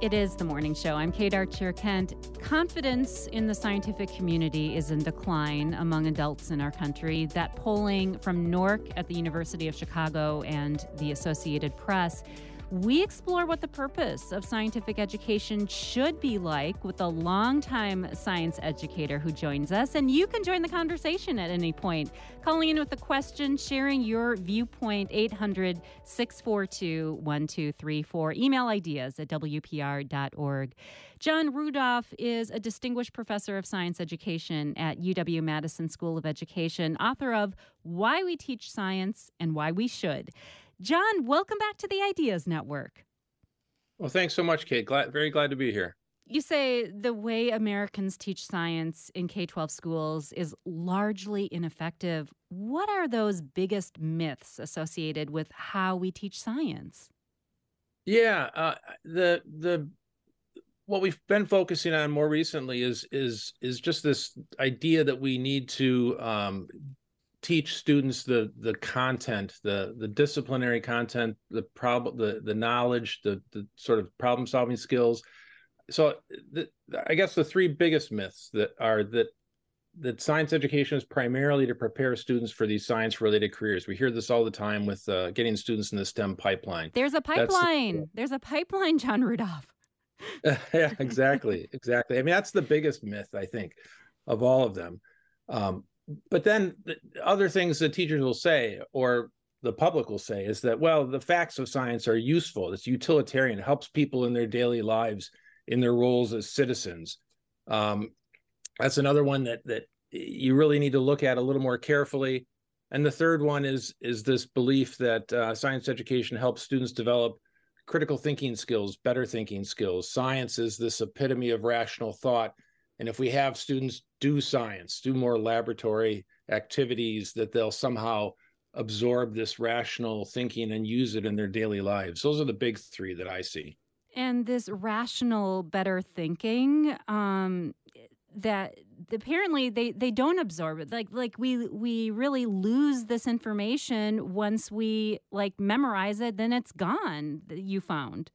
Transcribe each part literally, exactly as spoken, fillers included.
It is the morning show. I'm Kate Archer-Kent. Confidence in the scientific community is in decline among adults in our country. That polling from N O R C at the University of Chicago and the Associated Press, we explore what the purpose of scientific education should be like with a longtime science educator who joins us. And you can join the conversation at any point, calling in with a question, sharing your viewpoint, eight hundred, six four two, one two three four. Email ideas at w p r dot org. John Rudolph is a distinguished professor of science education at U W-Madison School of Education, author of Why We Teach Science and Why We Should. John, welcome back to the Ideas Network. Well, thanks so much, Kate. Glad, very glad to be here. You say the way Americans teach science in K twelve schools is largely ineffective. What are those biggest myths associated with how we teach science? Yeah, uh, the the what we've been focusing on more recently is is is just this idea that we need to um, teach students the the content, the the disciplinary content, the problem, the the knowledge, the the sort of problem solving skills. So the, I guess the three biggest myths that are that that science education is primarily to prepare students for these science related careers. We hear this all the time with uh, getting students in the STEM pipeline. There's a pipeline. The, There's a pipeline, John Rudolph. Yeah, exactly, exactly. I mean, that's the biggest myth, I think, of all of them. Um, But then the other things that teachers will say, or the public will say, is that, well, the facts of science are useful. It's utilitarian. It helps people in their daily lives, in their roles as citizens. Um, that's another one that that you really need to look at a little more carefully. And the third one is, is this belief that uh, science education helps students develop critical thinking skills, better thinking skills. Science is this epitome of rational thought. And if we have students do science, do more laboratory activities, that they'll somehow absorb this rational thinking and use it in their daily lives. Those are the big three that I see. And this rational, better thinking, um, that apparently they, they don't absorb it. Like like we we really lose this information once we like memorize it, then it's gone. You found.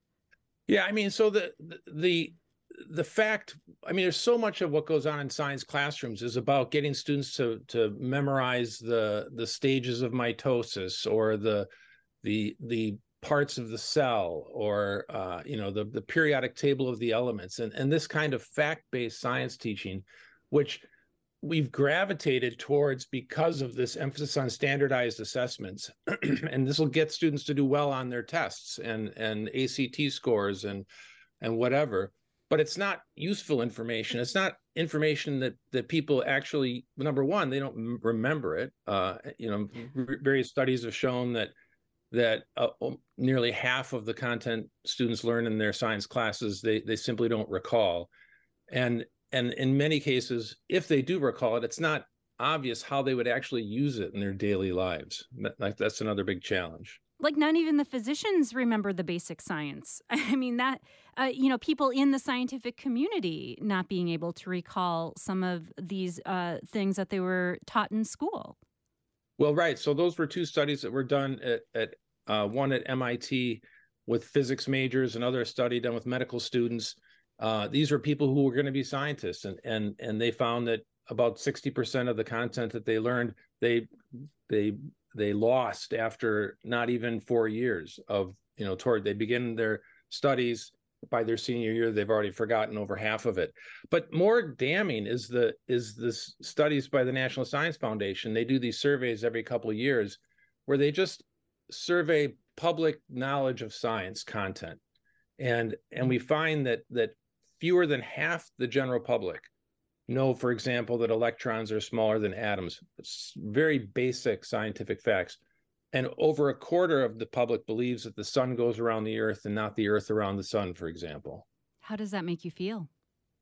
Yeah, I mean, so the the. The fact, I mean, there's so much of what goes on in science classrooms is about getting students to to memorize the the stages of mitosis, or the the the parts of the cell, or uh, you know, the the periodic table of the elements, and and this kind of fact-based science teaching, which we've gravitated towards because of this emphasis on standardized assessments, and this will get students to do well on their tests and and A C T scores and and whatever. But it's not useful information. It's not information that that people actually, number one, they don't remember it. Uh, you know, various studies have shown that that uh, nearly half of the content students learn in their science classes, they they simply don't recall. And and in many cases, if they do recall it, it's not obvious how they would actually use it in their daily lives. That, that's another big challenge. Like, not even the physicians remember the basic science. I mean, that, uh, you know, people in the scientific community not being able to recall some of these uh, things that they were taught in school. Well, right. So those were two studies that were done at, at uh, one at M I T with physics majors, another study done with medical students. Uh, these were people who were going to be scientists, and and and they found that about sixty percent of the content that they learned, they they they lost after not even four years of, you know, toward they begin their studies. By their senior year, they've already forgotten over half of it. But more damning is the is this studies by the National Science Foundation. They do these surveys every couple of years where they just survey public knowledge of science content. And and we find that that fewer than half the general public know, for example, that electrons are smaller than atoms. It's very basic scientific facts. And over a quarter of the public believes that the sun goes around the earth and not the earth around the sun, for example. How does that make you feel?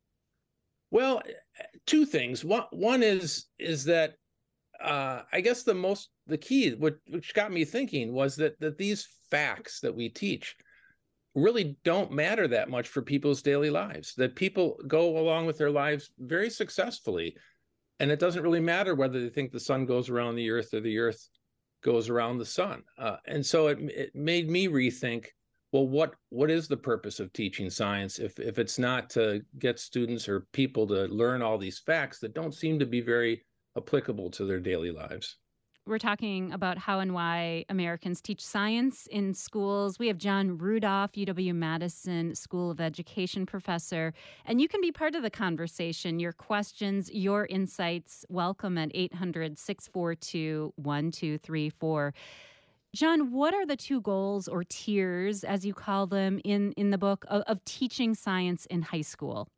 Well, two things. One, one is is that uh, I guess the most the key, which, which got me thinking, was that that these facts that we teach really don't matter that much for people's daily lives, that people go along with their lives very successfully. And it doesn't really matter whether they think the sun goes around the earth or the earth goes around the sun. Uh, and so it, it made me rethink well, what what is the purpose of teaching science if if it's not to get students or people to learn all these facts that don't seem to be very applicable to their daily lives? We're talking about how and why Americans teach science in schools. We have John Rudolph, U W-Madison School of Education professor, and you can be part of the conversation. Your questions, your insights, welcome at eight hundred, six four two, one two three four. John, what are the two goals or tiers, as you call them, in, in the book of, of teaching science in high school?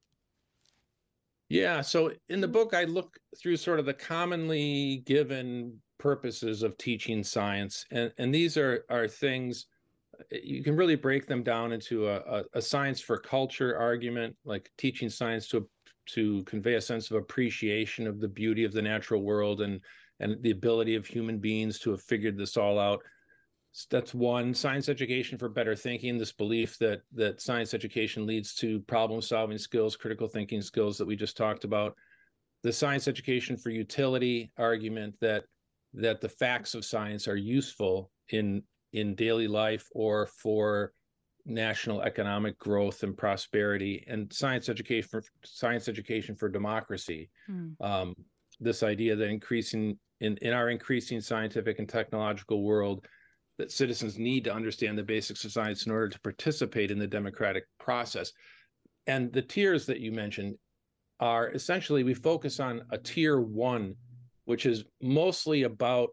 Yeah, so in the book, I look through sort of the commonly given purposes of teaching science, and and these are are things you can really break them down into a, a, a science for culture argument, like teaching science to to convey a sense of appreciation of the beauty of the natural world and and the ability of human beings to have figured this all out. That's one. Science education for better thinking, this belief that that science education leads to problem solving skills, critical thinking skills that we just talked about. The science education for utility argument that that the facts of science are useful in in daily life or for national economic growth and prosperity, and science education for science education for democracy. Hmm. Um, this idea that increasing in, in our increasing scientific and technological world, that citizens need to understand the basics of science in order to participate in the democratic process. And the tiers that you mentioned are essentially, we focus on a tier one, which is mostly about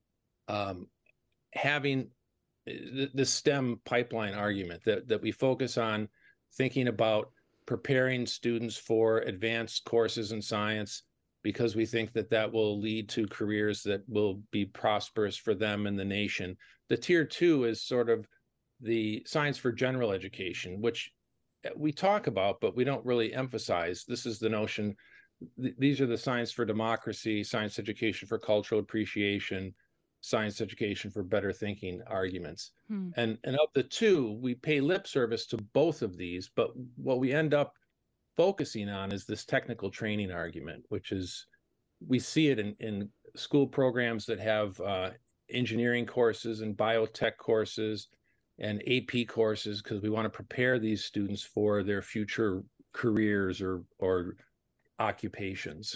um, having the, the STEM pipeline argument, that, that we focus on thinking about preparing students for advanced courses in science, because we think that that will lead to careers that will be prosperous for them and the nation. The tier two is sort of the science for general education, which we talk about, but we don't really emphasize. This is the notion, th- these are the science for democracy, science education for cultural appreciation, science education for better thinking arguments. Hmm. And, and of the two, we pay lip service to both of these, but what we end up focusing on is this technical training argument, which is, we see it in, in school programs that have uh, engineering courses and biotech courses and A P courses, because we want to prepare these students for their future careers or or occupations.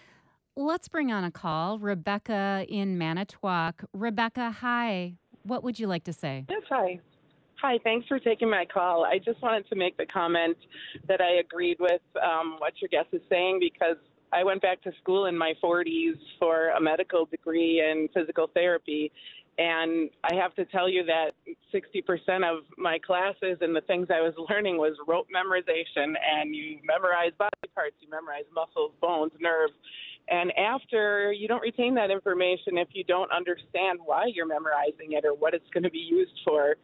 Let's bring on a call. Rebecca in Manitowoc. Rebecca, hi. What would you like to say? Yes, hi. Hi, thanks for taking my call. I just wanted to make the comment that I agreed with um, what your guest is saying, because I went back to school in my forties for a medical degree in physical therapy, and I have to tell you that sixty percent of my classes and the things I was learning was rote memorization, and you memorize body parts, you memorize muscles, bones, nerves, and after, you don't retain that information if you don't understand why you're memorizing it or what it's going to be used for.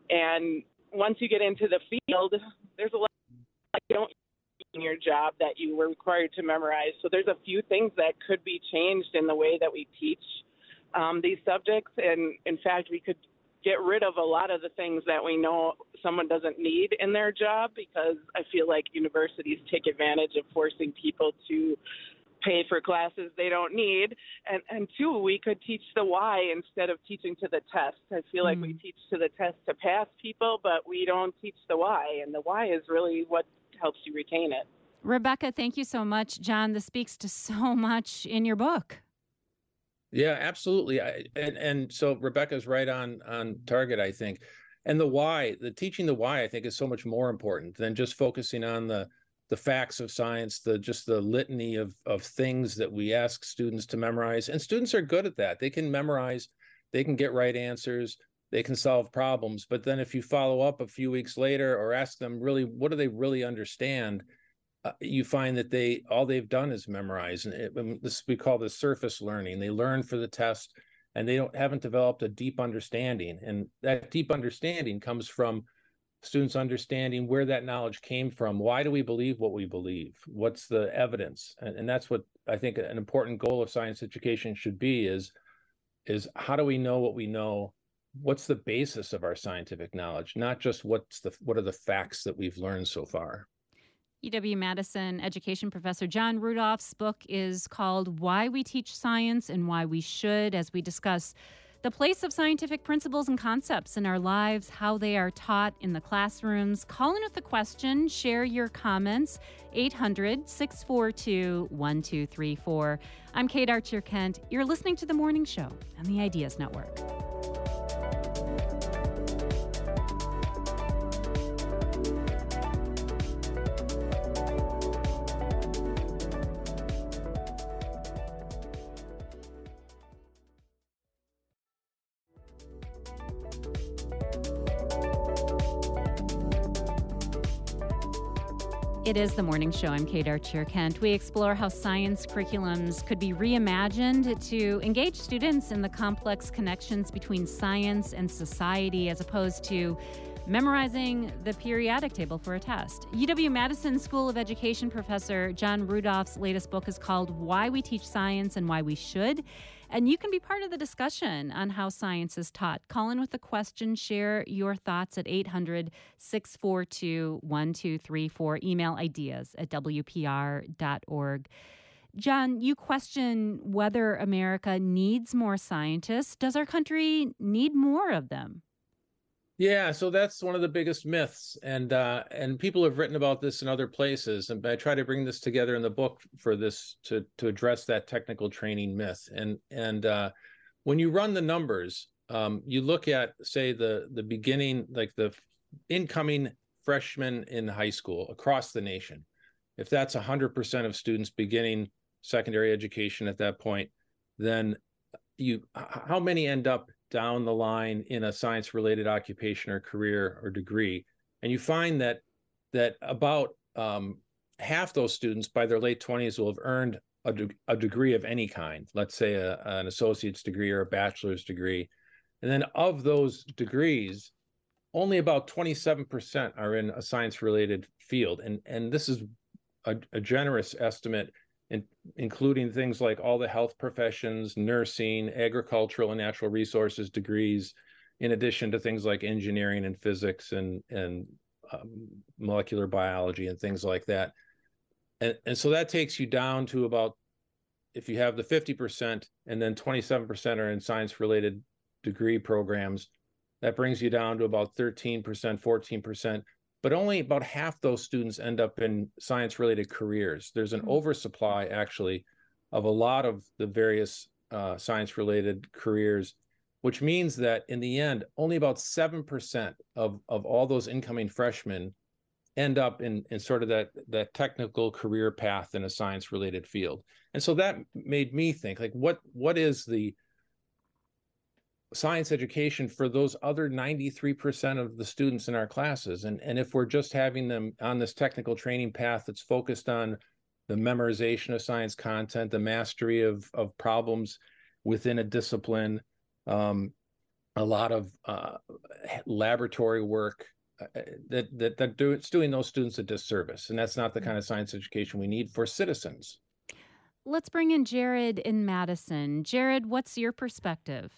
And once you get into the field, there's a lot you don't in your job that you were required to memorize. So there's a few things that could be changed in the way that we teach um, these subjects. And in fact, we could get rid of a lot of the things that we know someone doesn't need in their job, because I feel like universities take advantage of forcing people to pay for classes they don't need. And, and two, we could teach the why instead of teaching to the test. I feel like mm. we teach to the test to pass people, but we don't teach the why. And the why is really what helps you retain it. Rebecca, thank you so much. John, this speaks to so much in your book. Yeah, absolutely. I, and, and so Rebecca's right on, on target, I think. And the why, the teaching the why, I think, is so much more important than just focusing on the the facts of science, the just the litany of of things that we ask students to memorize. And students are good at that. They can memorize, they can get right answers, they can solve problems. But then if you follow up a few weeks later or ask them really, what do they really understand? Uh, you find that they all they've done is memorize. And it, this we call this surface learning. They learn for the test, and they don't haven't developed a deep understanding. And that deep understanding comes from students understanding where that knowledge came from. Why do we believe what we believe? What's the evidence? And, and that's what I think an important goal of science education should be, is, is how do we know what we know? What's the basis of our scientific knowledge? Not just what's the what are the facts that we've learned so far. U W-Madison education professor John Rudolph's book is called Why We Teach Science and Why We Should, as we discuss the place of scientific principles and concepts in our lives, how they are taught in the classrooms. Call in with a question, share your comments, eight hundred, six four two, one two three four. I'm Kate Archer-Kent. You're listening to The Morning Show on the Ideas Network. It is The Morning Show. I'm Kate Archer-Kent. We explore how science curriculums could be reimagined to engage students in the complex connections between science and society as opposed to memorizing the periodic table for a test. U W-Madison School of Education professor John Rudolph's latest book is called Why We Teach Science and Why We Should. And you can be part of the discussion on how science is taught. Call in with a question, share your thoughts at eight hundred, six four two, one two three four. Email ideas at w p r dot org. John, you question whether America needs more scientists. Does our country need more of them? Yeah, so that's one of the biggest myths, and uh, and people have written about this in other places, and I try to bring this together in the book for this to to address that technical training myth. And and uh, when you run the numbers, um, you look at, say, the the beginning, like the incoming freshmen in high school across the nation. If that's one hundred percent of students beginning secondary education at that point, then you how many end up down the line in a science-related occupation or career or degree? And you find that that about um, half those students by their late twenties will have earned a, de- a degree of any kind, let's say a, an associate's degree or a bachelor's degree. And then of those degrees, only about twenty-seven percent are in a science-related field. And, and this is a, a generous estimate, In, including things like all the health professions, nursing, agricultural and natural resources degrees, in addition to things like engineering and physics and, and um, molecular biology and things like that. And, and so that takes you down to about, if you have the fifty percent and then twenty-seven percent are in science-related degree programs, that brings you down to about thirteen percent, fourteen percent. But only about half those students end up in science-related careers. There's an mm-hmm. oversupply, actually, of a lot of the various uh, science-related careers, which means that in the end, only about seven percent of, of all those incoming freshmen end up in, in sort of that, that technical career path in a science-related field. And so that made me think, like, what what is the science education for those other ninety-three percent of the students in our classes? And, and if we're just having them on this technical training path that's focused on the memorization of science content, the mastery of, of problems within a discipline, um, a lot of uh, laboratory work, uh, that, that, that do, it's doing those students a disservice. And that's not the kind of science education we need for citizens. Let's bring in Jared in Madison. Jared, what's your perspective?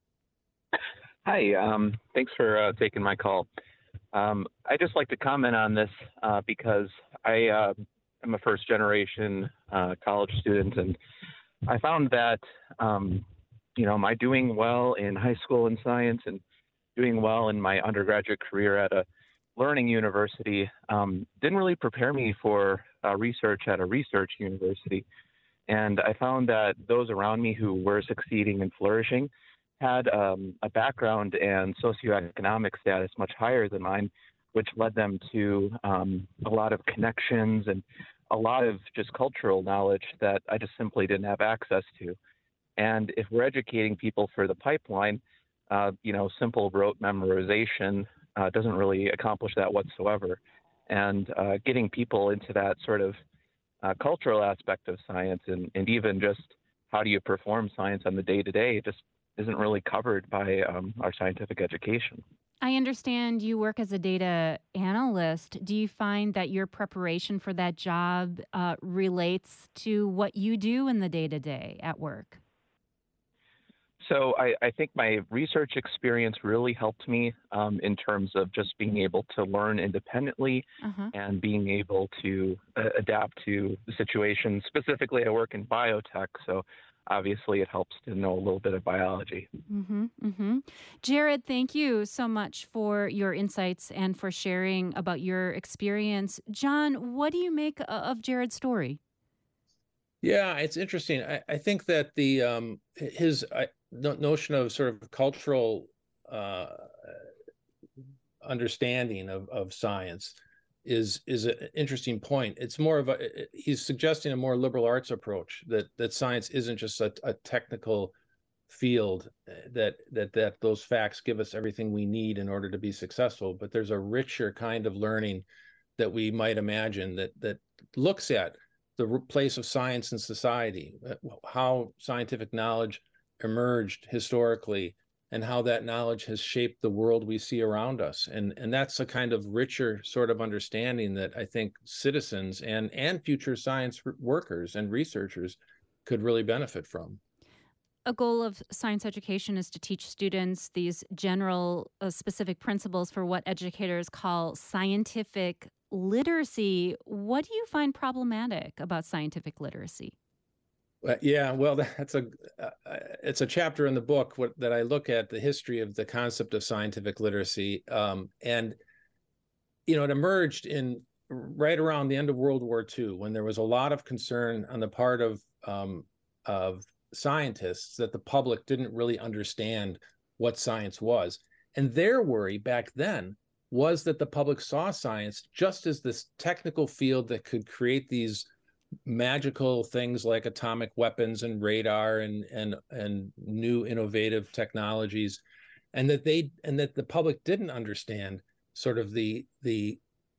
Hi, um, thanks for uh, taking my call. Um, I just like to comment on this uh, because I uh, am a first generation uh, college student, and I found that, um, you know, my doing well in high school in science and doing well in my undergraduate career at a learning university um, didn't really prepare me for uh, research at a research university. And I found that those around me who were succeeding and flourishing had um, a background and socioeconomic status much higher than mine, which led them to um, a lot of connections and a lot of just cultural knowledge that I just simply didn't have access to. And if we're educating people for the pipeline, uh, you know, simple rote memorization uh, doesn't really accomplish that whatsoever. And uh, getting people into that sort of uh, cultural aspect of science and, and even just how do you perform science on the day-to-day just isn't really covered by um, our scientific education. I understand you work as a data analyst. Do you find that your preparation for that job uh, relates to what you do in the day-to-day at work? So I, I think my research experience really helped me um, in terms of just being able to learn independently uh-huh. and being able to uh, adapt to the situation. Specifically, I work in biotech, so obviously it helps to know a little bit of biology. Mm-hmm, mm-hmm. Jared, thank you so much for your insights and for sharing about your experience. John, what do you make of Jared's story? Yeah, it's interesting. I, I think that the um, his uh, notion of sort of cultural uh, understanding of, of science is is an interesting point. It's more of a he's suggesting a more liberal arts approach, that that science isn't just a, a technical field, that that that those facts give us everything we need in order to be successful, but there's a richer kind of learning that we might imagine that that looks at the place of science in society, how scientific knowledge emerged historically, and how that knowledge has shaped the world we see around us. And, and that's a kind of richer sort of understanding that I think citizens and, and future science workers and researchers could really benefit from. A goal of science education is to teach students these general, uh, specific principles for what educators call scientific literacy. What do you find problematic about scientific literacy? Uh, yeah, well, that's a uh, it's a chapter in the book what, that I look at the history of the concept of scientific literacy, um, and you know, it emerged in right around the end of World War Two, when there was a lot of concern on the part of um, of scientists that the public didn't really understand what science was, and their worry back then was that the public saw science just as this technical field that could create these magical things like atomic weapons and radar and and and new innovative technologies, and that they and that the public didn't understand sort of the the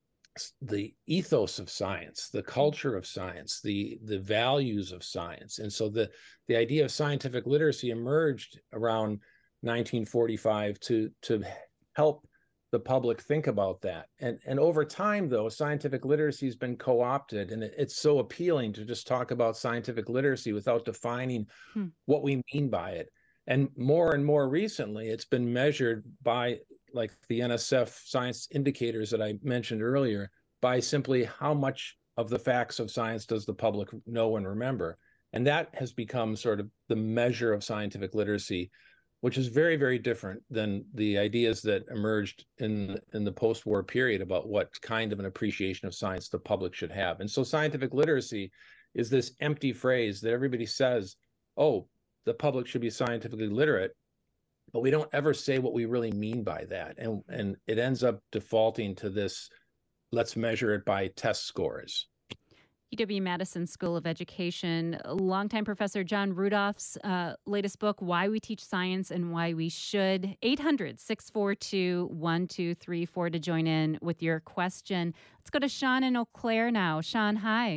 the ethos of science, the culture of science, the the values of science. And so the the idea of scientific literacy emerged around nineteen forty-five to to help the public think about that. And and over time, though, scientific literacy has been co-opted, and it, it's so appealing to just talk about scientific literacy without defining hmm. what we mean by it. And more and more recently, it's been measured by, like the N S F science indicators that I mentioned earlier, by simply how much of the facts of science does the public know and remember. And that has become sort of the measure of scientific literacy, which is very, very different than the ideas that emerged in, in the post-war period about what kind of an appreciation of science the public should have. And so scientific literacy is this empty phrase that everybody says, oh, the public should be scientifically literate, but we don't ever say what we really mean by that. And, and it ends up defaulting to this, let's measure it by test scores. U W-Madison School of Education, longtime professor John Rudolph's uh, latest book, Why We Teach Science and Why We Should. eight hundred, six four two, one two three four to join in with your question. Let's go to Sean in Eau Claire now. Sean, hi.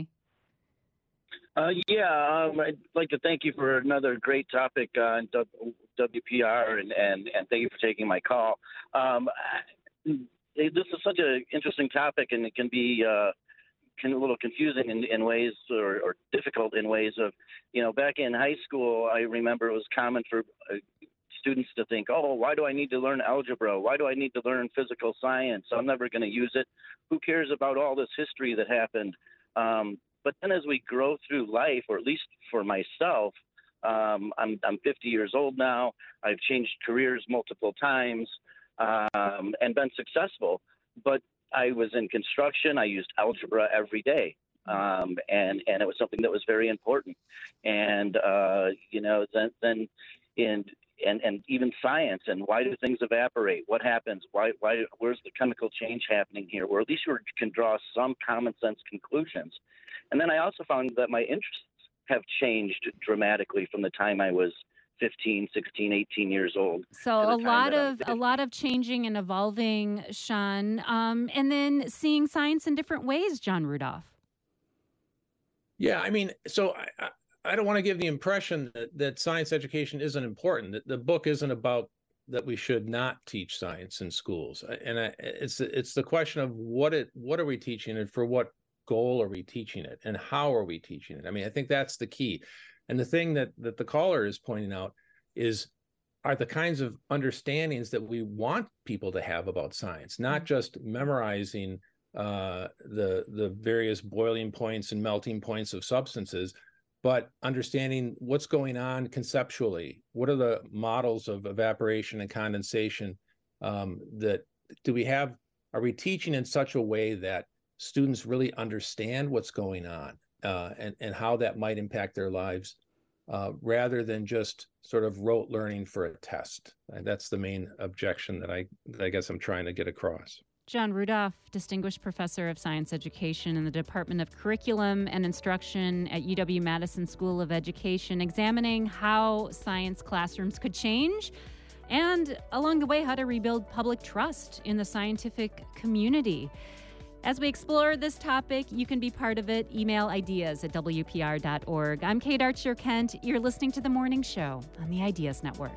Uh, yeah, um, I'd like to thank you for another great topic on W P R, and, and, and thank you for taking my call. Um, this is such an interesting topic, and it can be uh, can, a little confusing in, in ways, or, or difficult in ways of, you know, back in high school, I remember it was common for uh, students to think, oh, why do I need to learn algebra? Why do I need to learn physical science? I'm never going to use it. Who cares about all this history that happened? Um, But then as we grow through life, or at least for myself, um, I'm, I'm fifty years old now. I've changed careers multiple times um, and been successful. But I was in construction. I used algebra every day. Um, and, and it was something that was very important. And, uh, you know, then, then in and, and even science, and why do things evaporate? What happens? Why, why, where's the chemical change happening here? Or at least you can draw some common sense conclusions. And then I also found that my interests have changed dramatically from the time I was fifteen, sixteen, eighteen years old. So a lot of a lot of changing and evolving, Sean, um, and then seeing science in different ways, John Rudolph. Yeah, I mean, so I, I don't want to give the impression that, that science education isn't important. That the book isn't about that we should not teach science in schools, and I, it's it's the question of what it what are we teaching and for what goal are we teaching it, and how are we teaching it? I mean, I think that's the key. And the thing that that the caller is pointing out is are the kinds of understandings that we want people to have about science, not just memorizing uh, the the various boiling points and melting points of substances, but understanding what's going on conceptually. What are the models of evaporation and condensation um, that do we have? Are we teaching in such a way that students really understand what's going on uh, and, and how that might impact their lives uh, rather than just sort of rote learning for a test? And that's the main objection that I, that I guess I'm trying to get across. John Rudolph, Distinguished Professor of Science Education in the Department of Curriculum and Instruction at U W-Madison School of Education, examining how science classrooms could change and, along the way, how to rebuild public trust in the scientific community. As we explore this topic, you can be part of it. Email ideas at W P R dot org. I'm Kate Archer-Kent. You're listening to The Morning Show on the Ideas Network.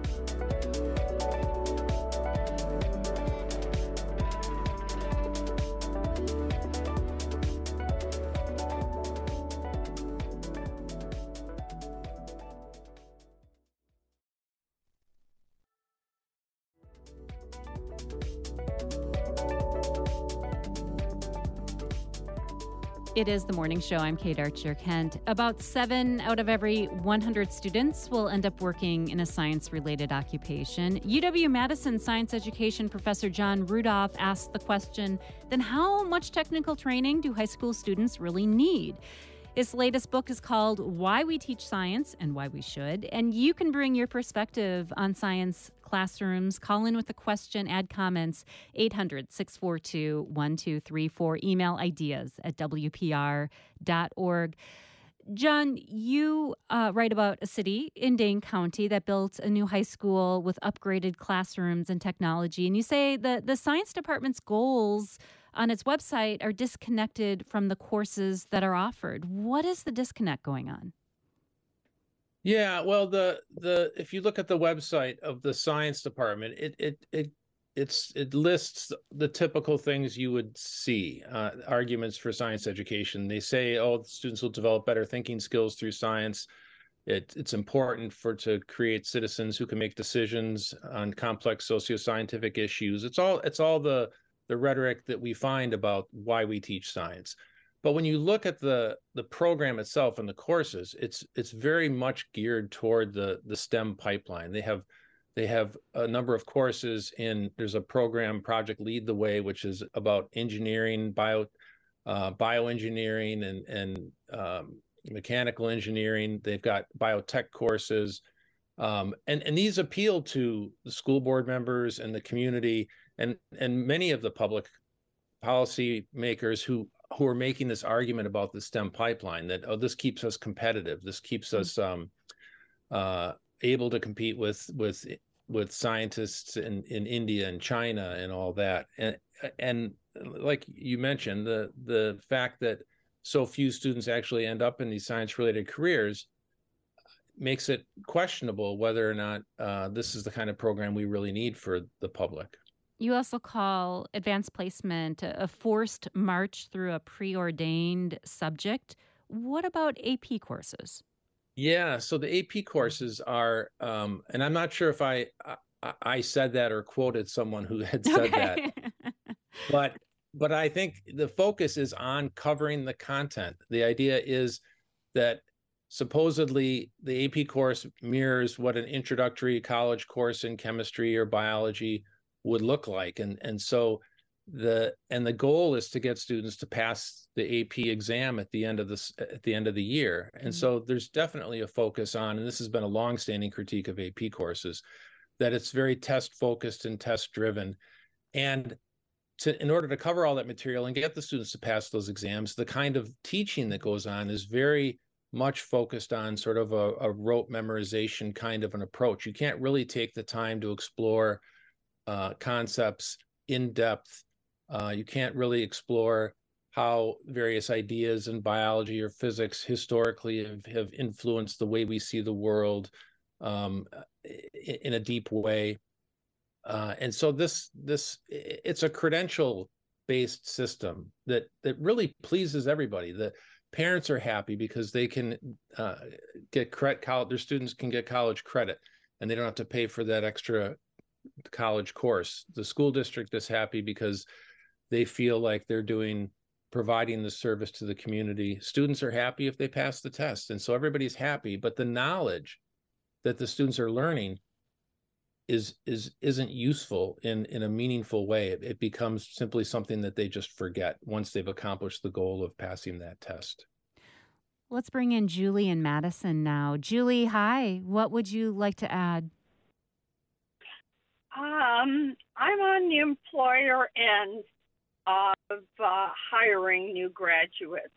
It is The Morning Show. I'm Kate Archer-Kent. About seven out of every one hundred students will end up working in a science-related occupation. U W-Madison Science Education Professor John Rudolph asked the question, then how much technical training do high school students really need? His latest book is called Why We Teach Science and Why We Should, and you can bring your perspective on science classrooms. Call in with a question, add comments, eight hundred, six four two, one two three four. Email ideas at W P R dot org. John, you uh, write about a city in Dane County that built a new high school with upgraded classrooms and technology, and you say that the science department's goals on its website are disconnected from the courses that are offered. What is the disconnect going on? Yeah, well, the the if you look at the website of the science department, it it it it's it lists the typical things you would see, uh, arguments for science education. They say, oh, students will develop better thinking skills through science. It, it's important for to create citizens who can make decisions on complex socio-scientific issues. It's all it's all the the rhetoric that we find about why we teach science. But when you look at the the program itself and the courses, it's it's very much geared toward the the STEM pipeline. They have they have a number of courses in. There's a program, Project Lead the Way, which is about engineering, bio uh, bioengineering, and and um, mechanical engineering. They've got biotech courses, um, and and these appeal to the school board members and the community, and and many of the public policy makers who who are making this argument about the STEM pipeline, that, oh, this keeps us competitive. This keeps mm-hmm. us um, uh, able to compete with with with scientists in, in India and China and all that. And and like you mentioned, the the fact that so few students actually end up in these science-related careers makes it questionable whether or not uh, this is the kind of program we really need for the public. You also call advanced placement a forced march through a preordained subject. What about A P courses? Yeah, so the A P courses are, um, and I'm not sure if I, I I said that or quoted someone who had said okay. that, but but I think the focus is on covering the content. The idea is that supposedly the A P course mirrors what an introductory college course in chemistry or biology would look like, and and so the and the goal is to get students to pass the A P exam at the end of this at the end of the year. And mm-hmm. so there's definitely a focus on, and this has been a longstanding critique of A P courses, that it's very test focused and test driven, and to in order to cover all that material and get the students to pass those exams, the kind of teaching that goes on is very much focused on sort of a, a rote memorization kind of an approach. You can't really take the time to explore Uh, concepts in depth. Uh, you can't really explore how various ideas in biology or physics historically have, have influenced the way we see the world um, in, in a deep way. Uh, and so this this it's a credential-based system that that really pleases everybody. The parents are happy because they can uh, get credit. College, their students can get college credit, and they don't have to pay for that extra college course. The school district is happy because they feel like they're doing providing the service to the community. Students are happy if they pass the test, and so everybody's happy, but the knowledge that the students are learning is is isn't useful in in a meaningful way. It, it becomes simply something that they just forget once they've accomplished the goal of passing that test. Let's bring in Julie and Madison now. Julie, hi. What would you like to add? Um, I'm on the employer end of uh, hiring new graduates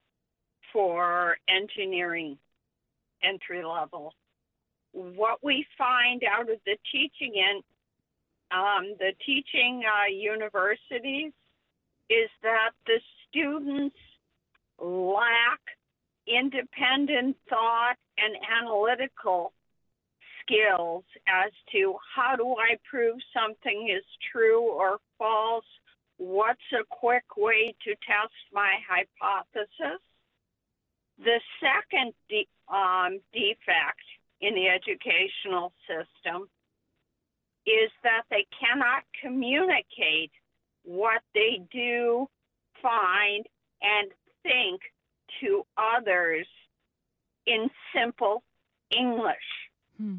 for engineering entry level. What we find out of the teaching in um, the teaching uh, universities is that the students lack independent thought and analytical skills as to how do I prove something is true or false? What's a quick way to test my hypothesis? The second de- um, defect in the educational system is that they cannot communicate what they do, find, and think to others in simple English. Hmm.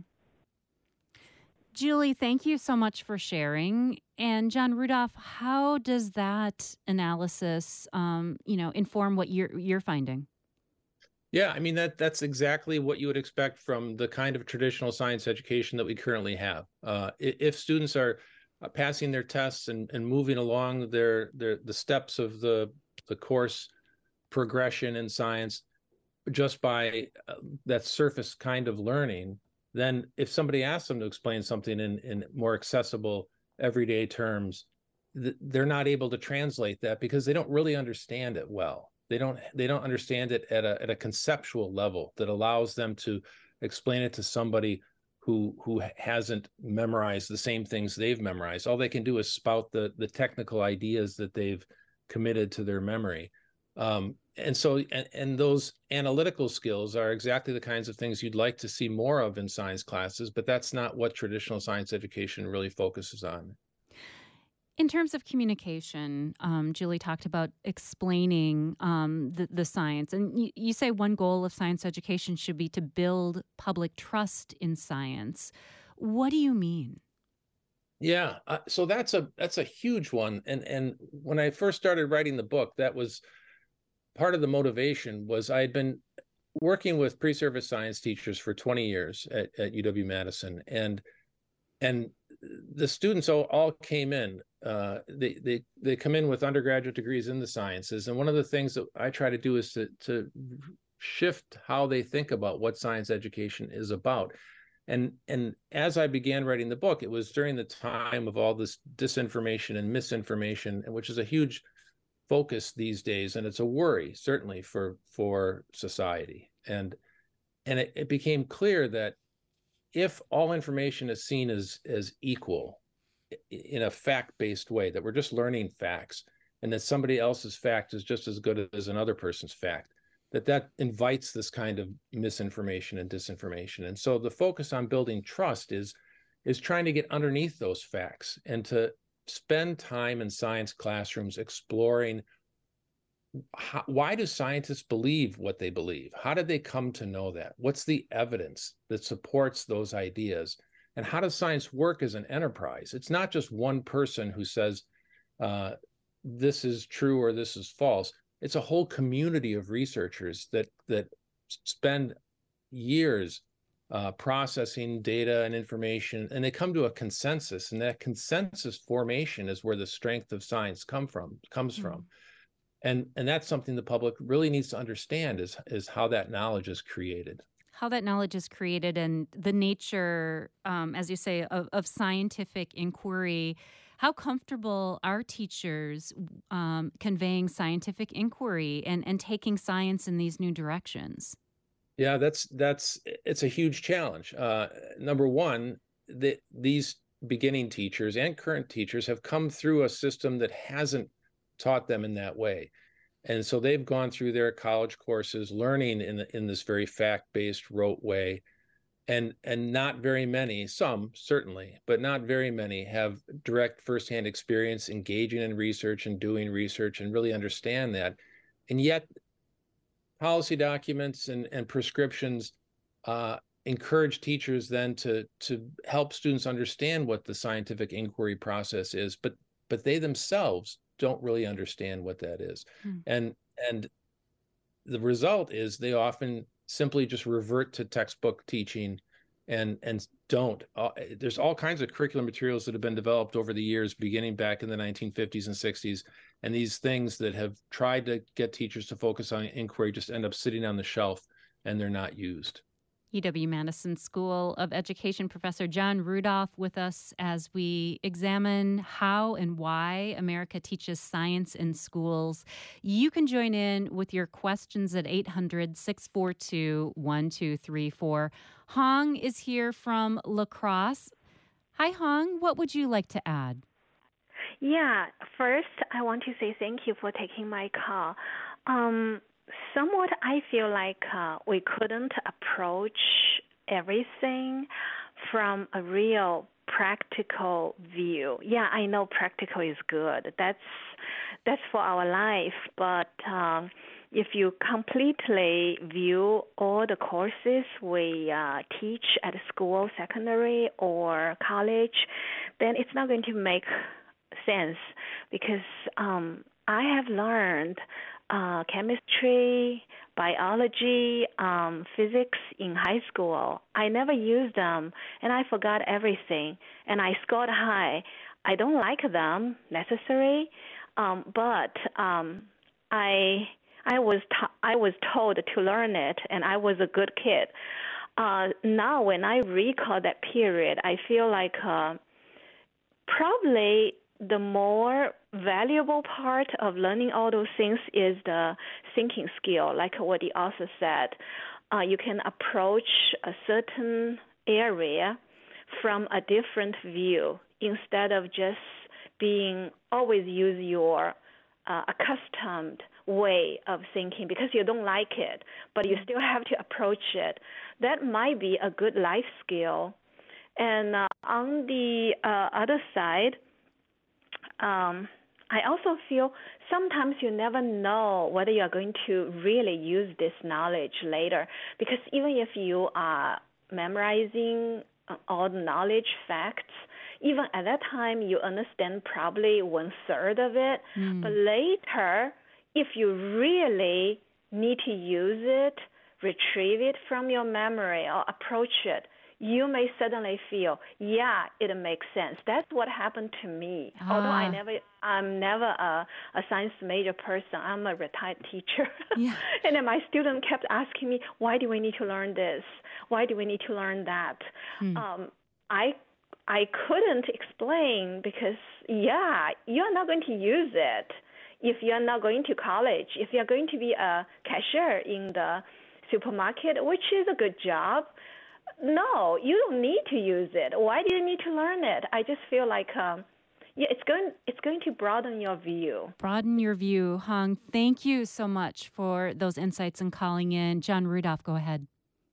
Julie, thank you so much for sharing. And John Rudolph, how does that analysis, um, you know, inform what you're you're finding? Yeah, I mean, that that's exactly what you would expect from the kind of traditional science education that we currently have. Uh, if students are passing their tests and, and moving along their, their the steps of the the course progression in science just by uh, that surface kind of learning, then if somebody asks them to explain something in, in more accessible everyday terms, th- they're not able to translate that because they don't really understand it well. They don't they don't understand it at a at a conceptual level that allows them to explain it to somebody who who hasn't memorized the same things they've memorized. All they can do is spout the the technical ideas that they've committed to their memory. Um, and so and, and those analytical skills are exactly the kinds of things you'd like to see more of in science classes, but that's not what traditional science education really focuses on. In terms of communication, um, Julie talked about explaining um, the, the science. And you, you say one goal of science education should be to build public trust in science. What do you mean? Yeah, uh, so that's a that's a huge one. And and when I first started writing the book, that was part of the motivation. Was I had been working with pre-service science teachers for twenty years at, at U W-Madison, and and the students all, all came in. Uh, they they they come in with undergraduate degrees in the sciences, and one of the things that I try to do is to to shift how they think about what science education is about. And and as I began writing the book, it was during the time of all this disinformation and misinformation, which is a huge focus these days, and it's a worry certainly for for society. And and it, it became clear that if all information is seen as as equal in a fact-based way, that we're just learning facts, and that somebody else's fact is just as good as another person's fact, that that invites this kind of misinformation and disinformation. And so the focus on building trust is is trying to get underneath those facts and to spend time in science classrooms exploring how, why do scientists believe what they believe? How did they come to know that? What's the evidence that supports those ideas? And how does science work as an enterprise? It's not just one person who says, uh, this is true or this is false. It's a whole community of researchers that that spend years uh, processing data and information, and they come to a consensus. And that consensus formation is where the strength of science come from comes mm-hmm. from. And and that's something the public really needs to understand is is how that knowledge is created. How that knowledge is created and the nature, um, as you say, of, of scientific inquiry. How comfortable are teachers um, conveying scientific inquiry and, and taking science in these new directions? Yeah, that's that's it's a huge challenge. Uh, number one, the, these beginning teachers and current teachers have come through a system that hasn't taught them in that way. And so they've gone through their college courses learning in the, in this very fact-based, rote way. and and not very many, some certainly, but not very many have direct firsthand experience engaging in research and doing research and really understand that. And yet policy documents and, and prescriptions uh, encourage teachers then to to help students understand what the scientific inquiry process is, but but they themselves don't really understand what that is. Hmm. And and the result is they often simply just revert to textbook teaching and and don't. Uh, there's all kinds of curriculum materials that have been developed over the years, beginning back in the nineteen fifties and sixties. And these things that have tried to get teachers to focus on inquiry just end up sitting on the shelf and they're not used. U W-Madison School of Education professor John Rudolph with us as we examine how and why America teaches science in schools. You can join in with your questions at eight hundred, six four two, one two three four. Hong is here from La Crosse. Hi, Hong. What would you like to add? Yeah, first, I want to say thank you for taking my call. Um, somewhat, I feel like uh, we couldn't approach everything from a real practical view. Yeah, I know practical is good. That's that's for our life. But um, if you completely view all the courses we uh, teach at school, secondary, or college, then it's not going to make sense, because um, I have learned uh, chemistry, biology, um, physics in high school. I never used them, and I forgot everything, and I scored high. I don't like them necessarily, um, but um, I I was t- I was told to learn it, and I was a good kid. Uh, now, when I recall that period, I feel like uh, probably the more valuable part of learning all those things is the thinking skill, like what the author said. Uh, you can approach a certain area from a different view instead of just being always use your uh, accustomed way of thinking because you don't like it, but you still have to approach it. That might be a good life skill. And uh, on the uh, other side, Um, I also feel sometimes you never know whether you're going to really use this knowledge later, because even if you are memorizing all the knowledge, facts, even at that time you understand probably one third of it, mm. but later, if you really need to use it, retrieve it from your memory or approach it, you may suddenly feel, yeah, it makes sense. That's what happened to me. Ah. Although I never, I'm never a, a science major person. I'm a retired teacher. Yeah. And then my student kept asking me, why do we need to learn this? Why do we need to learn that? Hmm. Um, I I couldn't explain because, yeah, you're not going to use it if you're not going to college. If you're going to be a cashier in the supermarket, which is a good job, no, you don't need to use it. Why do you need to learn it? I just feel like, um, yeah, it's going it's going to broaden your view. Broaden your view, Hong. Thank you so much for those insights and calling in. John Rudolph, go ahead.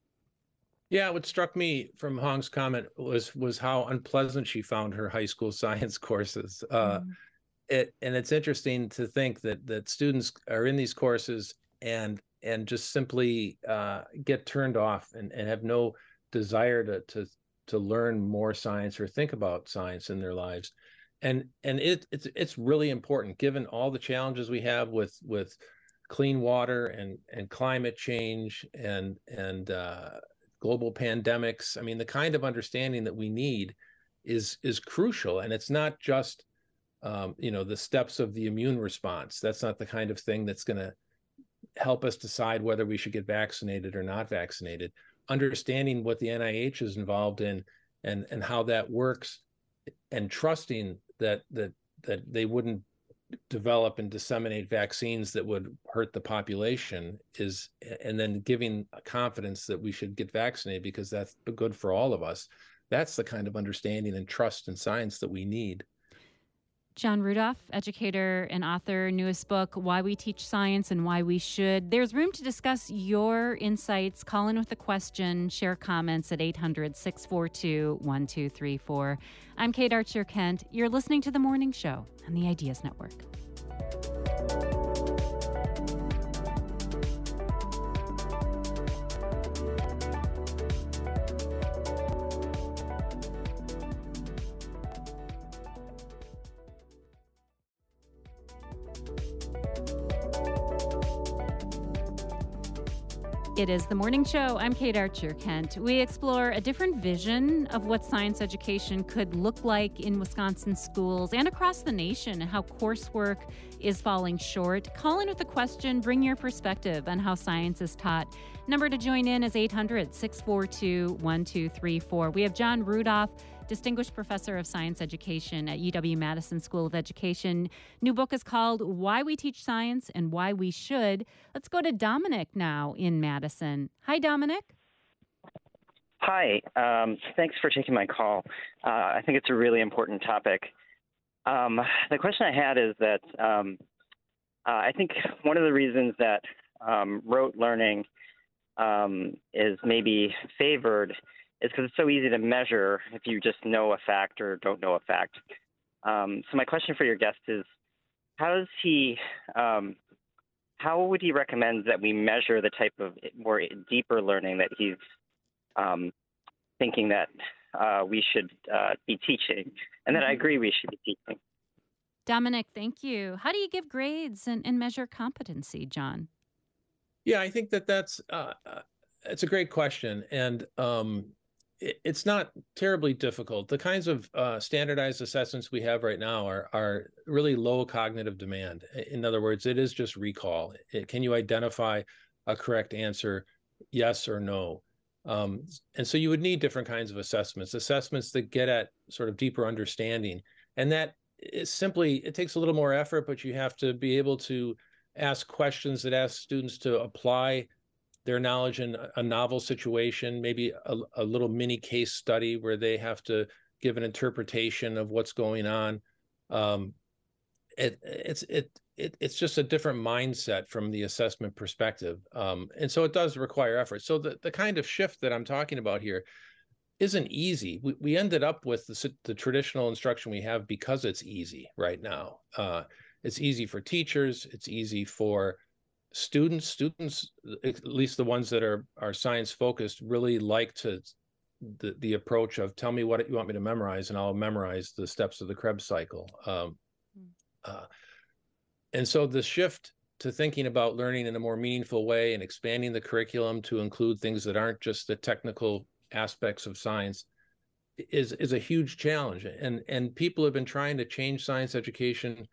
Yeah, what struck me from Hong's comment was was how unpleasant she found her high school science courses. Uh, mm. It and it's interesting to think that that students are in these courses and and just simply uh, get turned off and, and have no desire to to to learn more science or think about science in their lives, and and it it's it's really important given all the challenges we have with with clean water and and climate change and and uh, global pandemics. I mean, the kind of understanding that we need is is crucial, and it's not just um, you know the steps of the immune response. That's not the kind of thing that's going to help us decide whether we should get vaccinated or not vaccinated. Understanding what the N I H is involved in and and how that works, and trusting that that that they wouldn't develop and disseminate vaccines that would hurt the population is, and then giving confidence that we should get vaccinated because that's good for all of us. That's the kind of understanding and trust in science that we need. John Rudolph, educator and author, newest book, Why We Teach Science and Why We Should. There's room to discuss your insights. Call in with a question, share comments at eight hundred, six four two, one two three four. I'm Kate Archer-Kent. You're listening to The Morning Show on the Ideas Network. It is The Morning Show. I'm Kate Archer-Kent. We explore a different vision of what science education could look like in Wisconsin schools and across the nation, and how coursework is falling short. Call in with a question. Bring your perspective on how science is taught. Number to join in is eight hundred, six four two, one two three four. We have John Rudolph, Distinguished Professor of Science Education at U W-Madison School of Education. New book is called Why We Teach Science and Why We Should. Let's go to Dominic now in Madison. Hi, Dominic. Hi. Um, thanks for taking my call. Uh, I think it's a really important topic. Um, the question I had is that um, uh, I think one of the reasons that um, rote learning um, is maybe favored is because it's so easy to measure if you just know a fact or don't know a fact. Um, so my question for your guest is, how does he, um, how would he recommend that we measure the type of more deeper learning that he's um, thinking that uh, we should uh, be teaching, and that I agree we should be teaching? Dominic, thank you. How do you give grades and, and measure competency, John? Yeah, I think that that's uh, it's a great question, and um, it's not terribly difficult. The kinds of uh, standardized assessments we have right now are are really low cognitive demand. In other words, it is just recall. It, can you identify a correct answer, yes or no? Um, and so you would need different kinds of assessments, assessments that get at sort of deeper understanding. And that is simply, it takes a little more effort, but you have to be able to ask questions that ask students to apply their knowledge in a novel situation, maybe a, a little mini case study where they have to give an interpretation of what's going on. Um, it, it's it, it it's just a different mindset from the assessment perspective, um, and so it does require effort. So the the kind of shift that I'm talking about here isn't easy. We we ended up with the, the traditional instruction we have because it's easy right now. Uh, it's easy for teachers. It's easy for Students, students, at least the ones that are are science focused, really like to the the approach of tell me what you want me to memorize, and I'll memorize the steps of the Krebs cycle. Um, uh, and so the shift to thinking about learning in a more meaningful way and expanding the curriculum to include things that aren't just the technical aspects of science is is a huge challenge. And and people have been trying to change science education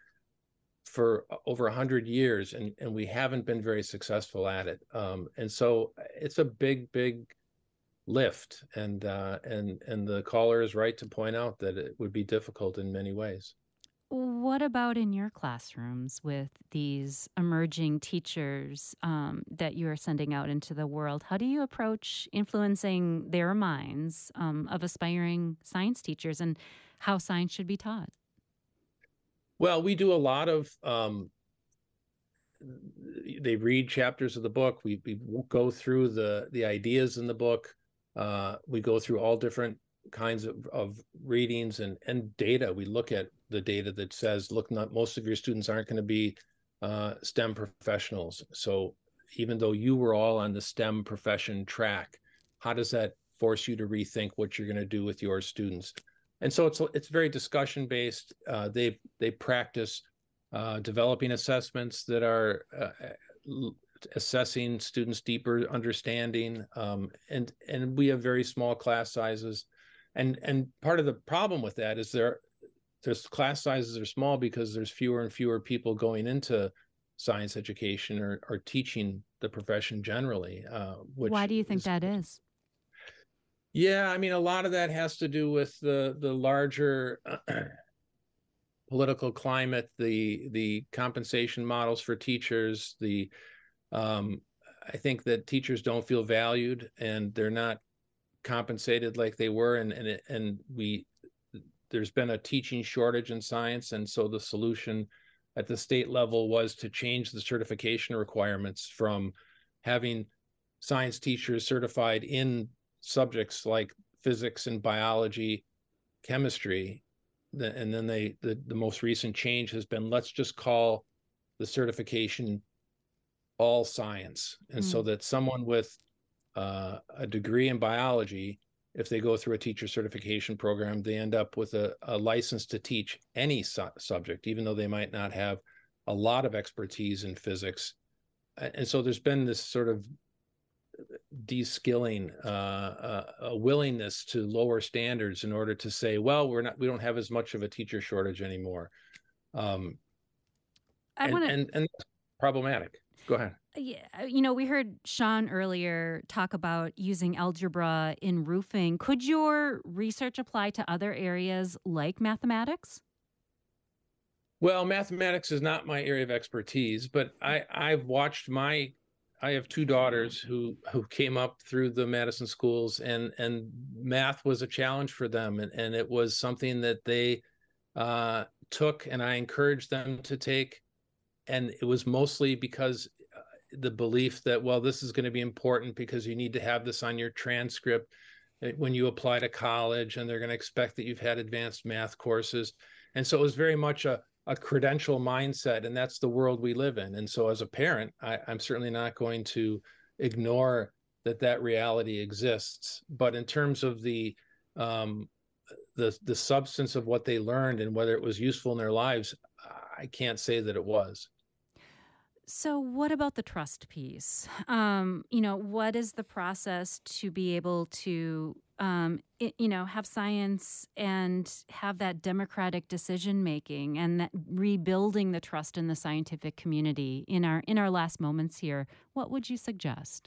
for over a hundred years, and, and we haven't been very successful at it. Um, and so it's a big, big lift. And, uh, and, and the caller is right to point out that it would be difficult in many ways. What about in your classrooms with these emerging teachers um, that you are sending out into the world? How do you approach influencing their minds um, of aspiring science teachers and how science should be taught? Well, we do a lot of, um, they read chapters of the book. We, we go through the, the ideas in the book. Uh, we go through all different kinds of, of readings and, and data. We look at the data that says, look, not most of your students aren't going to be uh, STEM professionals. So even though you were all on the STEM profession track, how does that force you to rethink what you're going to do with your students? And so it's it's very discussion based. Uh, they they practice uh, developing assessments that are uh, assessing students' deeper understanding, um, and and we have very small class sizes, and and part of the problem with that is there there's class sizes are small because there's fewer and fewer people going into science education or or teaching the profession generally. Uh, which Why do you think is, that is? Yeah, I mean, a lot of that has to do with the the larger political climate, the the compensation models for teachers. The um, I think that teachers don't feel valued and they're not compensated like they were, and and and we there's been a teaching shortage in science, and so the solution at the state level was to change the certification requirements from having science teachers certified in subjects like physics and biology, chemistry, and then they the, the most recent change has been, let's just call the certification all science. And mm. so that someone with uh, a degree in biology, if they go through a teacher certification program, they end up with a, a license to teach any su- subject, even though they might not have a lot of expertise in physics. And so there's been this sort of de-skilling, uh, uh, a willingness to lower standards in order to say, well, we're not, we don't have as much of a teacher shortage anymore. Um, I and, wanna... and, and that's problematic. Go ahead. Yeah, you know, we heard Sean earlier talk about using algebra in roofing. Could your research apply to other areas like mathematics? Well, mathematics is not my area of expertise, but I, I've watched my, I have two daughters who, who came up through the Madison schools, and, and math was a challenge for them. And, and it was something that they uh, took, and I encouraged them to take. And it was mostly because the belief that, well, this is going to be important because you need to have this on your transcript when you apply to college, and they're going to expect that you've had advanced math courses. And so it was very much a, a credential mindset, and that's the world we live in. And so as a parent, I, I'm certainly not going to ignore that that reality exists. But in terms of the um, the the substance of what they learned and whether it was useful in their lives, I can't say that it was. So what about the trust piece? Um, you know, what is the process to be able to, um, it, you know, have science and have that democratic decision making and that rebuilding the trust in the scientific community in our in our last moments here? What would you suggest?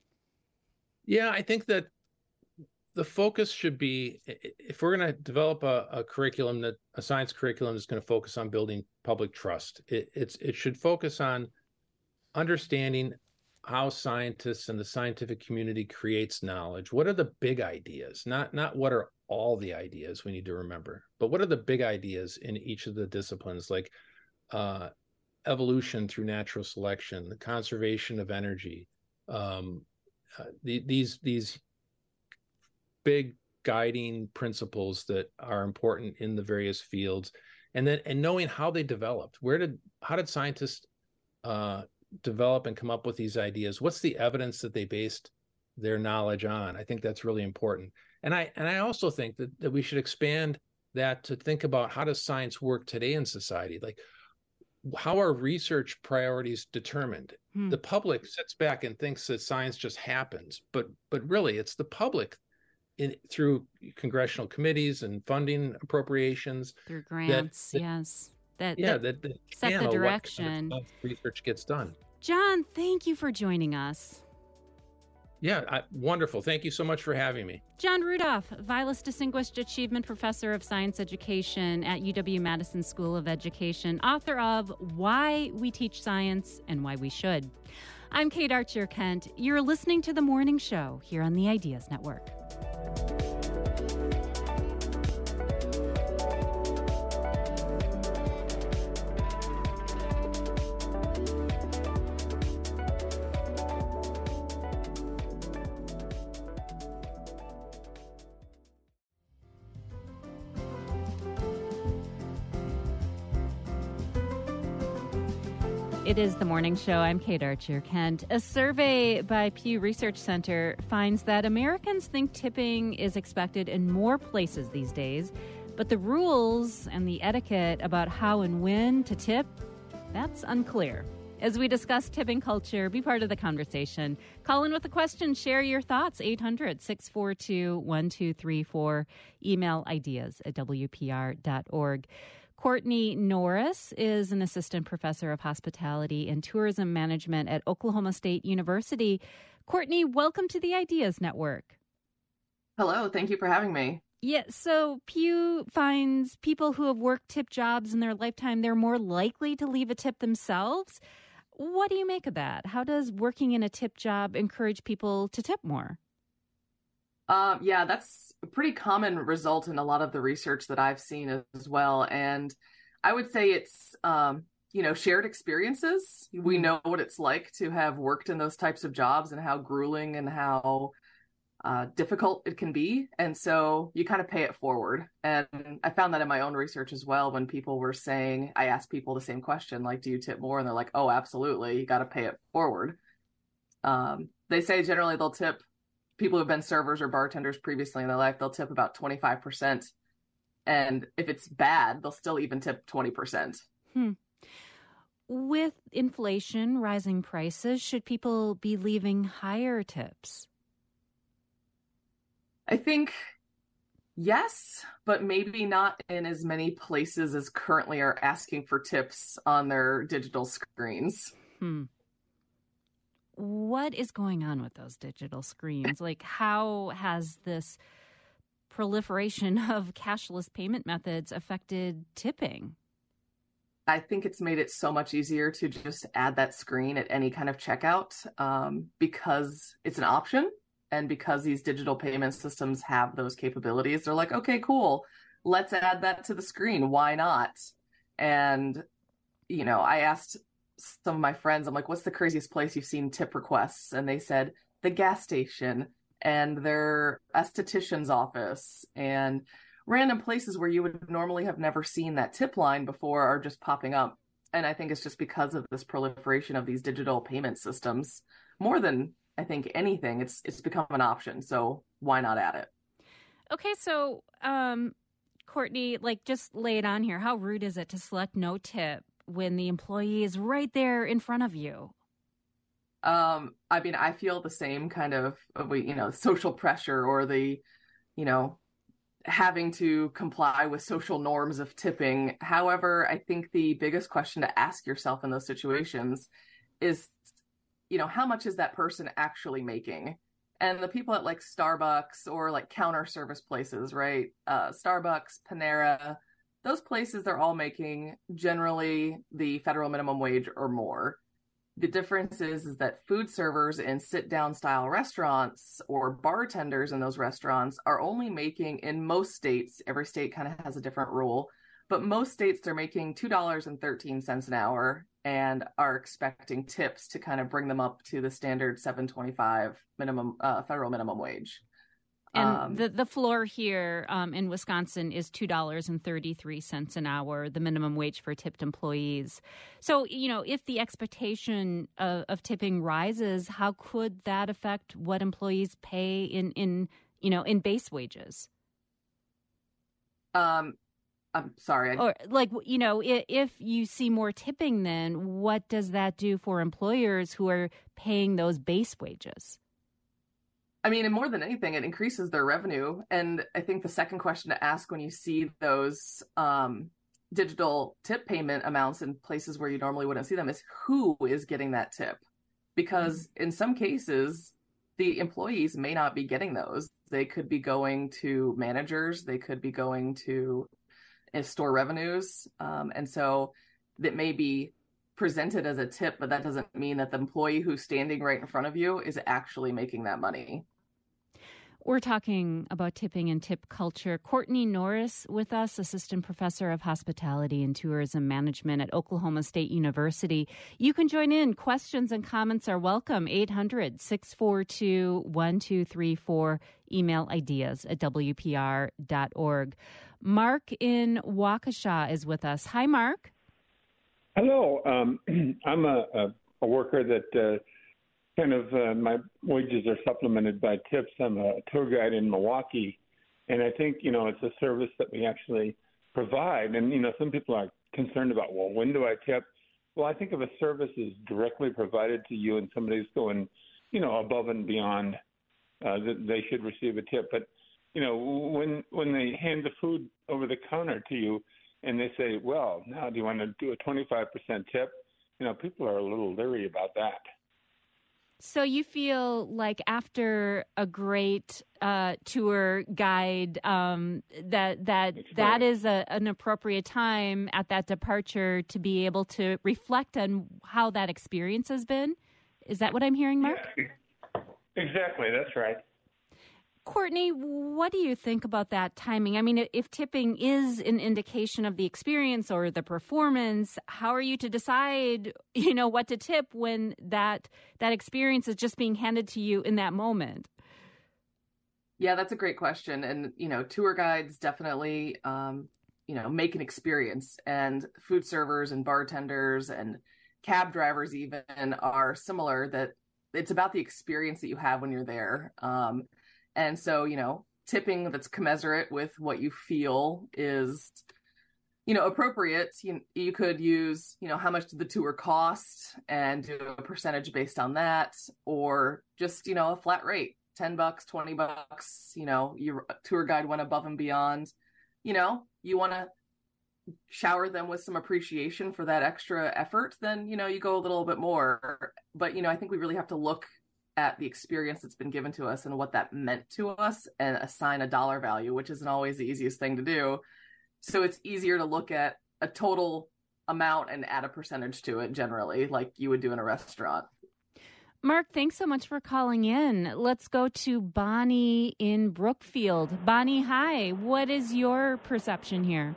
Yeah, I think that the focus should be, if we're going to develop a, a curriculum, that a science curriculum is going to focus on building public trust. It, it's it should focus on understanding how scientists and the scientific community creates knowledge. What are the big ideas? Not not what are all the ideas we need to remember, but what are the big ideas in each of the disciplines, like uh, evolution through natural selection, the conservation of energy, um, uh, the, these these big guiding principles that are important in the various fields, and then and knowing how they developed. Where did how did scientists uh, develop and come up with these ideas? What's the evidence that they based their knowledge on? I think that's really important. And I and I also think that, that we should expand that to think about, how does science work today in society? Like, how are research priorities determined? Hmm. The public sits back and thinks that science just happens, but but really it's the public in through congressional committees and funding appropriations, through grants, that, that, yes. That, yeah, that, that, that set the direction. What research gets done. John, thank you for joining us. Yeah, I, wonderful. Thank you so much for having me. John Rudolph, Vilas Distinguished Achievement Professor of Science Education at U W-Madison School of Education, author of Why We Teach Science and Why We Should. I'm Kate Archer-Kent. You're listening to The Morning Show here on the Ideas Network. It is The Morning Show. I'm Kate Archer-Kent. A survey by Pew Research Center finds that Americans think tipping is expected in more places these days, but the rules and the etiquette about how and when to tip, that's unclear. As we discuss tipping culture, be part of the conversation. Call in with a question. Share your thoughts. eight hundred, six four two, one two three four. Email ideas at w p r dot org. Courtney Norris is an assistant professor of hospitality and tourism management at Oklahoma State University. Courtney, welcome to the Ideas Network. Hello, thank you for having me. Yeah, so Pew finds people who have worked tip jobs in their lifetime, they're more likely to leave a tip themselves. What do you make of that? How does working in a tip job encourage people to tip more? Um, yeah, that's a pretty common result in a lot of the research that I've seen as well. And I would say it's, um, you know, shared experiences. We know what it's like to have worked in those types of jobs and how grueling and how uh, difficult it can be. And so you kind of pay it forward. And I found that in my own research as well, when people were saying, I asked people the same question, like, do you tip more? And they're like, oh, absolutely. You got to pay it forward. Um, they say generally they'll tip people who've been servers or bartenders previously in their life, they'll tip about twenty-five percent. And if it's bad, they'll still even tip twenty percent. Hmm. With inflation, rising prices, should people be leaving higher tips? I think yes, but maybe not in as many places as currently are asking for tips on their digital screens. Hmm. What is going on with those digital screens? Like, how has this proliferation of cashless payment methods affected tipping? I think it's made it so much easier to just add that screen at any kind of checkout um, because it's an option. And because these digital payment systems have those capabilities, they're like, okay, cool. Let's add that to the screen. Why not? And, you know, I asked some of my friends, I'm like, what's the craziest place you've seen tip requests? And they said the gas station and their esthetician's office and random places where you would normally have never seen that tip line before are just popping up. And I think it's just because of this proliferation of these digital payment systems. More than I think anything, it's it's become an option. So why not add it? Okay, so um, Courtney, like, just lay it on here. How rude is it to select no tip when the employee is right there in front of you? Um, I mean, I feel the same kind of, you know, social pressure or the, you know, having to comply with social norms of tipping. However, I think the biggest question to ask yourself in those situations is, you know, how much is that person actually making? And the people at like Starbucks or like counter service places, right? Uh, Starbucks, Panera, those places, they're all making generally the federal minimum wage or more. The difference is, is that food servers in sit-down style restaurants or bartenders in those restaurants are only making, in most states, every state kind of has a different rule, but most states they're making two dollars and thirteen cents an hour and are expecting tips to kind of bring them up to the standard seven dollars and twenty-five cents minimum uh, federal minimum wage. And um, the, the floor here um, in Wisconsin is two dollars and thirty-three cents an hour, the minimum wage for tipped employees. So, you know, if the expectation of, of tipping rises, how could that affect what employees pay in, in you know, in base wages? Um, I'm sorry. I... Or like, you know, if, if you see more tipping, then what does that do for employers who are paying those base wages? I mean, and more than anything, it increases their revenue. And I think the second question to ask when you see those um, digital tip payment amounts in places where you normally wouldn't see them is who is getting that tip? Because mm-hmm. in some cases, the employees may not be getting those. They could be going to managers. They could be going to uh, store revenues. Um, and so that may be presented as a tip, but that doesn't mean that the employee who's standing right in front of you is actually making that money. We're talking about tipping and tip culture. Courtney Norris with us, assistant professor of hospitality and tourism management at Oklahoma State University. You can join in. Questions and comments are welcome. eight hundred, six four two, one two three four. Email ideas at W P R dot org. Mark in Waukesha is with us. Hi, Mark. Hello. Um, I'm a, a, a worker that uh, kind of uh, my wages are supplemented by tips. I'm a tour guide in Milwaukee, and I think, you know, it's a service that we actually provide. And, you know, some people are concerned about, well, when do I tip? Well, I think if a service is directly provided to you and somebody's going, you know, above and beyond, uh, that they should receive a tip. But, you know, when when they hand the food over the counter to you, and they say, well, now do you want to do a twenty-five percent tip? You know, people are a little leery about that. So you feel like after a great uh, tour guide, um, that that That's that right. is a, an appropriate time at that departure to be able to reflect on how that experience has been? Is that what I'm hearing, Mark? Yeah, exactly. That's right. Courtney, what do you think about that timing? I mean, if tipping is an indication of the experience or the performance, how are you to decide, you know, what to tip when that that experience is just being handed to you in that moment? Yeah, that's a great question. And, you know, tour guides definitely, um, you know, make an experience, and food servers and bartenders and cab drivers even are similar, that it's about the experience that you have when you're there. Um, And so, you know, tipping that's commensurate with what you feel is, you know, appropriate. You, you could use, you know, how much did the tour cost and do a percentage based on that, or just, you know, a flat rate, ten bucks, twenty bucks, you know, your tour guide went above and beyond. You know, you want to shower them with some appreciation for that extra effort, then, you know, you go a little bit more. But, you know, I think we really have to look at the experience that's been given to us and what that meant to us and assign a dollar value, which isn't always the easiest thing to do. So it's easier to look at a total amount and add a percentage to it generally, like you would do in a restaurant. Mark, thanks so much for calling in. Let's go to Bonnie in Brookfield. Bonnie, hi. What is your perception here?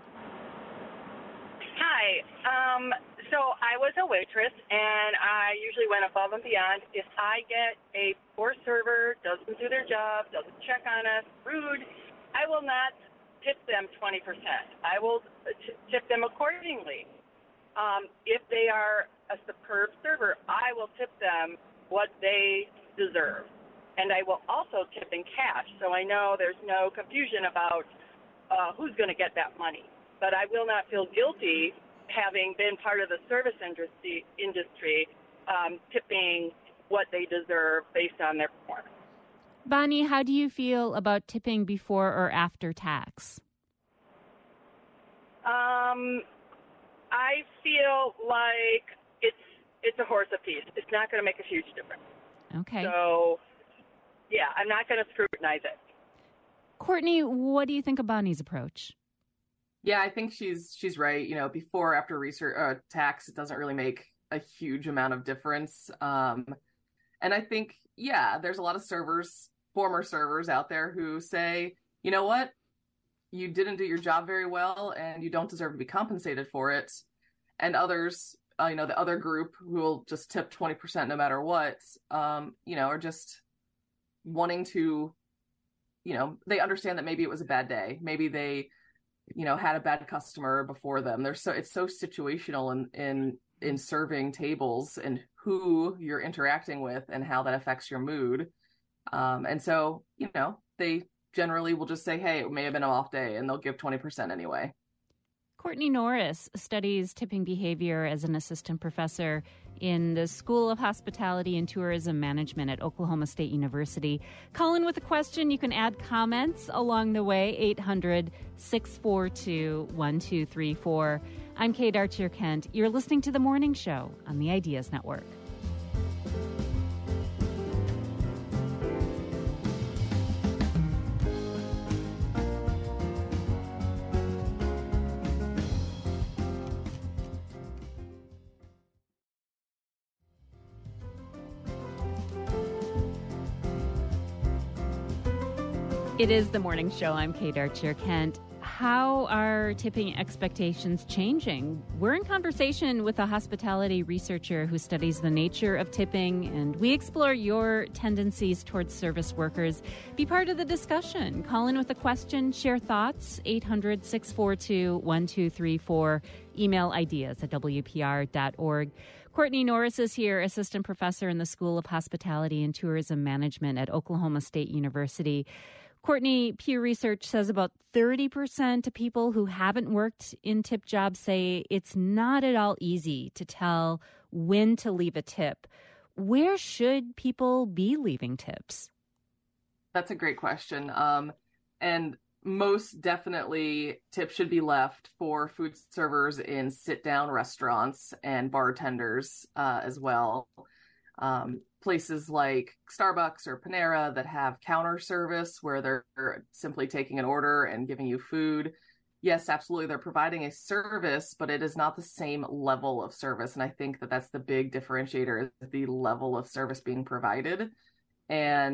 Hi. Um, so I was a waitress, and I usually went above and beyond. If I get a poor server, doesn't do their job, doesn't check on us, rude, I will not tip them twenty percent. I will t- tip them accordingly. Um, if they are a superb server, I will tip them what they deserve. And I will also tip in cash, so I know there's no confusion about uh, who's going to get that money. But I will not feel guilty having been part of the service industry, industry um, tipping what they deserve based on their performance. Bonnie, how do you feel about tipping before or after tax? Um, I feel like it's it's a horse apiece. It's not going to make a huge difference. Okay. So, yeah, I'm not going to scrutinize it. Courtney, what do you think of Bonnie's approach? Yeah, I think she's she's right. You know, before or after research uh, tax, it doesn't really make a huge amount of difference. Um, and I think, yeah, there's a lot of servers, former servers out there who say, you know what, you didn't do your job very well, and you don't deserve to be compensated for it. And others, uh, you know, the other group who will just tip twenty percent no matter what, um, you know, are just wanting to, you know, they understand that maybe it was a bad day, maybe they, you know, had a bad customer before them. There's so it's so situational in in in serving tables and who you're interacting with and how that affects your mood. Um, and so, you know, they generally will just say, hey, it may have been an off day, and they'll give twenty percent anyway. Courtney Norris studies tipping behavior as an assistant professor in the School of Hospitality and Tourism Management at Oklahoma State University. Call in with a question. You can add comments along the way, eight hundred, six four two, one two three four. I'm Kate Archer-Kent. You're listening to The Morning Show on the Ideas Network. It is The Morning Show. I'm Kate Archer-Kent. How are tipping expectations changing? We're in conversation with a hospitality researcher who studies the nature of tipping, and we explore your tendencies towards service workers. Be part of the discussion. Call in with a question, share thoughts, eight hundred, six four two, one two three four. Email ideas at W P R dot org. Courtney Norris is here, assistant professor in the School of Hospitality and Tourism Management at Oklahoma State University. Courtney, Pew Research says about thirty percent of people who haven't worked in tip jobs say it's not at all easy to tell when to leave a tip. Where should people be leaving tips? That's a great question. Um, and most definitely tips should be left for food servers in sit-down restaurants and bartenders uh, as well. Um, places like Starbucks or Panera that have counter service where they're simply taking an order and giving you food. Yes, absolutely. They're providing a service, but it is not the same level of service. And I think that that's the big differentiator, is the level of service being provided. And,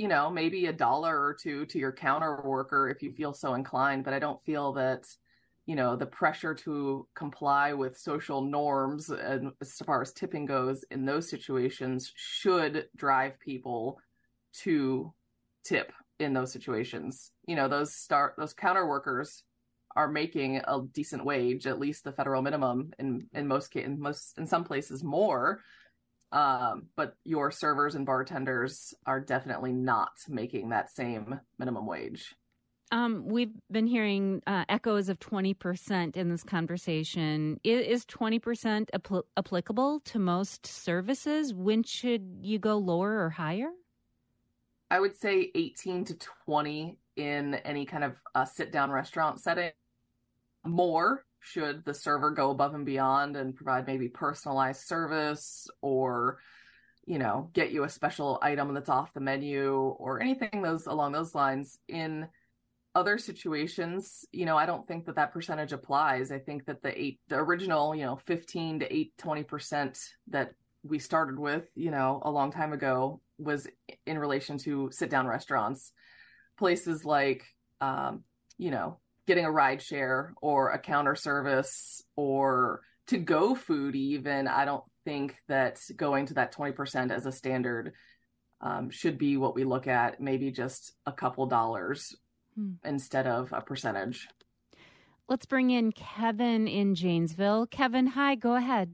you know, maybe a dollar or two to your counter worker if you feel so inclined. But I don't feel that, you know, the pressure to comply with social norms and as far as tipping goes in those situations should drive people to tip in those situations. You know, those start those counter workers are making a decent wage, at least the federal minimum in in most in most in some places more. Um, but your servers and bartenders are definitely not making that same minimum wage. Um, we've been hearing uh, echoes of twenty percent in this conversation. Is, is twenty percent apl- applicable to most services? When should you go lower or higher? I would say eighteen to twenty in any kind of uh, sit-down restaurant setting. More should the server go above and beyond and provide maybe personalized service or, you know, get you a special item that's off the menu or anything those along those lines. In other situations, you know, I don't think that that percentage applies. I think that the eight, the original, you know, fifteen to eight, twenty percent that we started with, you know, a long time ago was in relation to sit-down restaurants. Places like, um, you know, getting a ride share or a counter service or to-go food even, I don't think that going to that twenty percent as a standard um, should be what we look at, maybe just a couple dollars hmm. instead of a percentage. Let's bring in Kevin in Janesville. Kevin, hi, go ahead.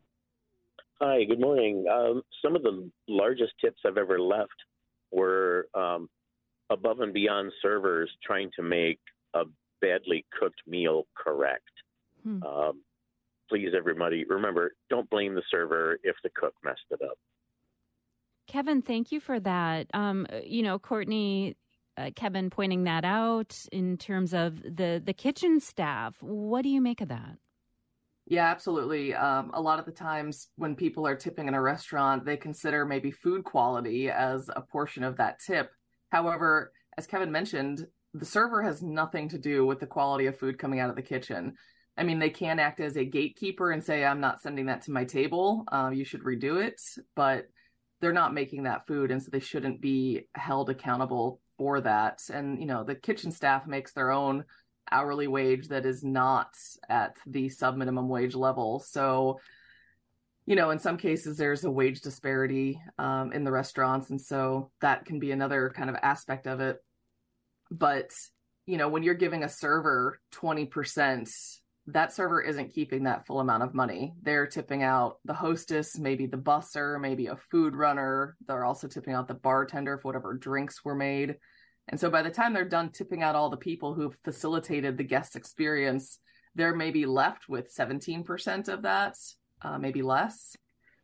Hi, good morning. Um, some of the largest tips I've ever left were um, above and beyond servers trying to make a badly cooked meal correct. Hmm. Um, please, everybody, remember, don't blame the server if the cook messed it up. Kevin, thank you for that. Um, you know, Courtney, uh, Kevin pointing that out in terms of the, the kitchen staff. What do you make of that? Yeah, absolutely. Um, a lot of the times when people are tipping in a restaurant, they consider maybe food quality as a portion of that tip. However, as Kevin mentioned, the server has nothing to do with the quality of food coming out of the kitchen. I mean, they can act as a gatekeeper and say, I'm not sending that to my table. Uh, you should redo it. But they're not making that food, and so they shouldn't be held accountable for that. And, you know, the kitchen staff makes their own hourly wage that is not at the sub-minimum wage level. So, you know, in some cases, there's a wage disparity um, in the restaurants. And so that can be another kind of aspect of it. But, you know, when you're giving a server twenty percent, that server isn't keeping that full amount of money. They're tipping out the hostess, maybe the busser, maybe a food runner. They're also tipping out the bartender for whatever drinks were made. And so by the time they're done tipping out all the people who've facilitated the guest experience, they're maybe left with seventeen percent of that, uh, maybe less.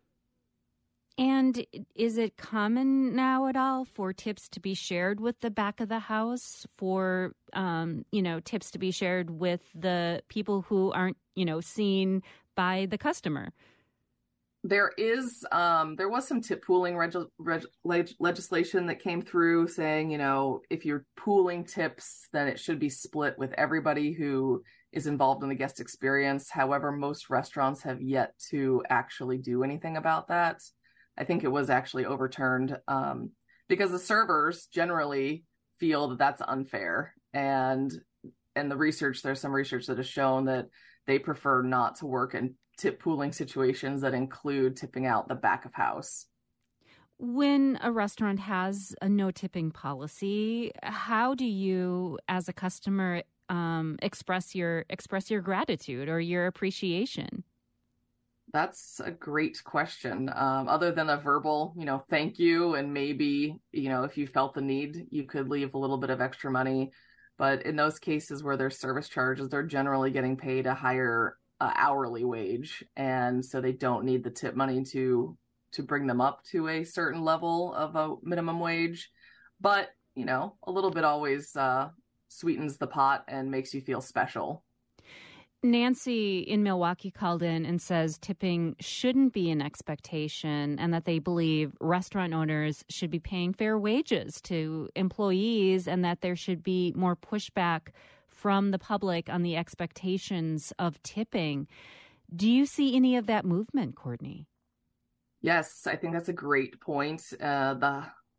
And is it common now at all for tips to be shared with the back of the house, for, um, you know, tips to be shared with the people who aren't, you know, seen by the customer? There is, um, there was some tip pooling reg- reg- leg- legislation that came through saying, you know, if you're pooling tips, then it should be split with everybody who is involved in the guest experience. However, most restaurants have yet to actually do anything about that. I think it was actually overturned um, because the servers generally feel that that's unfair. And and the research, there's some research that has shown that they prefer not to work in tip pooling situations that include tipping out the back of house. When a restaurant has a no tipping policy, how do you, as a customer, um, express your express your gratitude or your appreciation? That's a great question. Um, other than a verbal, you know, thank you, and maybe, you know, if you felt the need, you could leave a little bit of extra money. But in those cases where there's service charges, they're generally getting paid a higher uh, hourly wage, and so they don't need the tip money to to bring them up to a certain level of a minimum wage. But, you know, a little bit always uh, sweetens the pot and makes you feel special. Nancy in Milwaukee called in and says tipping shouldn't be an expectation and that they believe restaurant owners should be paying fair wages to employees and that there should be more pushback from the public on the expectations of tipping. Do you see any of that movement, Courtney? Yes, I think that's a great point. Uh, the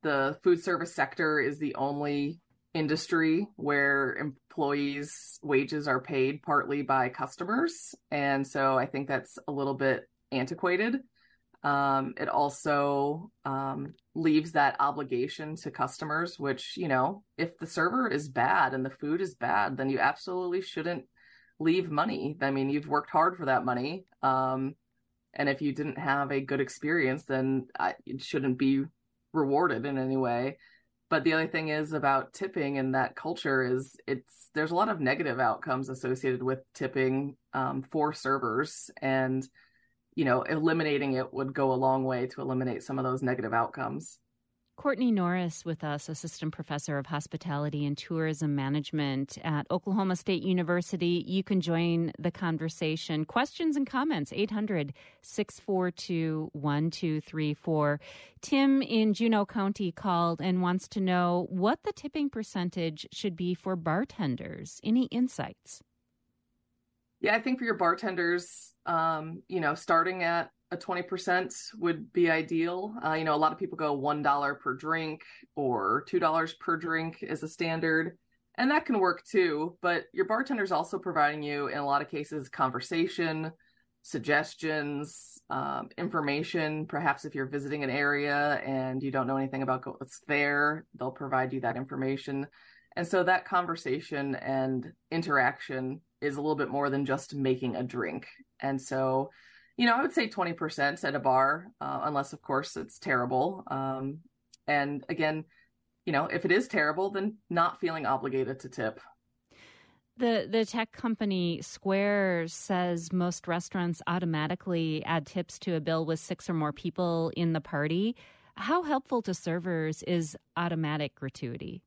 the food service sector is the only industry where employees' wages are paid partly by customers. And so I think that's a little bit antiquated. Um, it also um, leaves that obligation to customers, which, you know, if the server is bad and the food is bad, then you absolutely shouldn't leave money. I mean, you've worked hard for that money. Um, and if you didn't have a good experience, then I, it shouldn't be rewarded in any way. But the other thing is about tipping and that culture is it's there's a lot of negative outcomes associated with tipping um, for servers, and you know, eliminating it would go a long way to eliminate some of those negative outcomes. Courtney Norris with us, Assistant Professor of Hospitality and Tourism Management at Oklahoma State University. You can join the conversation. Questions and comments, eight hundred, six four two, one two three four. Tim in Juneau County called and wants to know what the tipping percentage should be for bartenders. Any insights? Yeah, I think for your bartenders, um, you know, starting at a twenty percent would be ideal. Uh, you know, a lot of people go one dollar per drink or two dollars per drink as a standard, and that can work too. But your bartender's also providing you, in a lot of cases, conversation, suggestions, um, information. Perhaps if you're visiting an area and you don't know anything about what's there, they'll provide you that information. And so that conversation and interaction is a little bit more than just making a drink. And so, you know, I would say twenty percent at a bar, uh, unless, of course, it's terrible. Um, and again, you know, if it is terrible, then not feeling obligated to tip. The the tech company Square says most restaurants automatically add tips to a bill with six or more people in the party. How helpful to servers is automatic gratuity?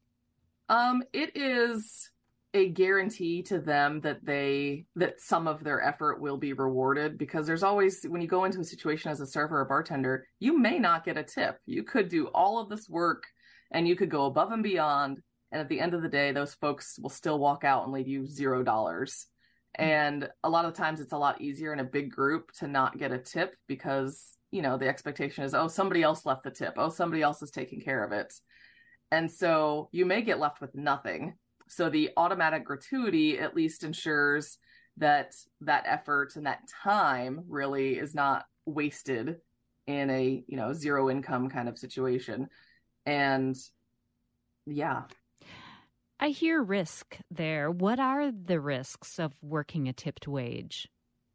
Um, it is a guarantee to them that they that some of their effort will be rewarded, because there's always, when you go into a situation as a server or bartender, you may not get a tip. You could do all of this work and you could go above and beyond, and at the end of the day, those folks will still walk out and leave you zero dollars. And a lot of times it's a lot easier in a big group to not get a tip because, you know, the expectation is, oh, somebody else left the tip. Oh, somebody else is taking care of it. And so you may get left with nothing. So the automatic gratuity at least ensures that that effort and that time really is not wasted in a, you know, zero income kind of situation. And yeah. I hear risk there. What are the risks of working a tipped wage?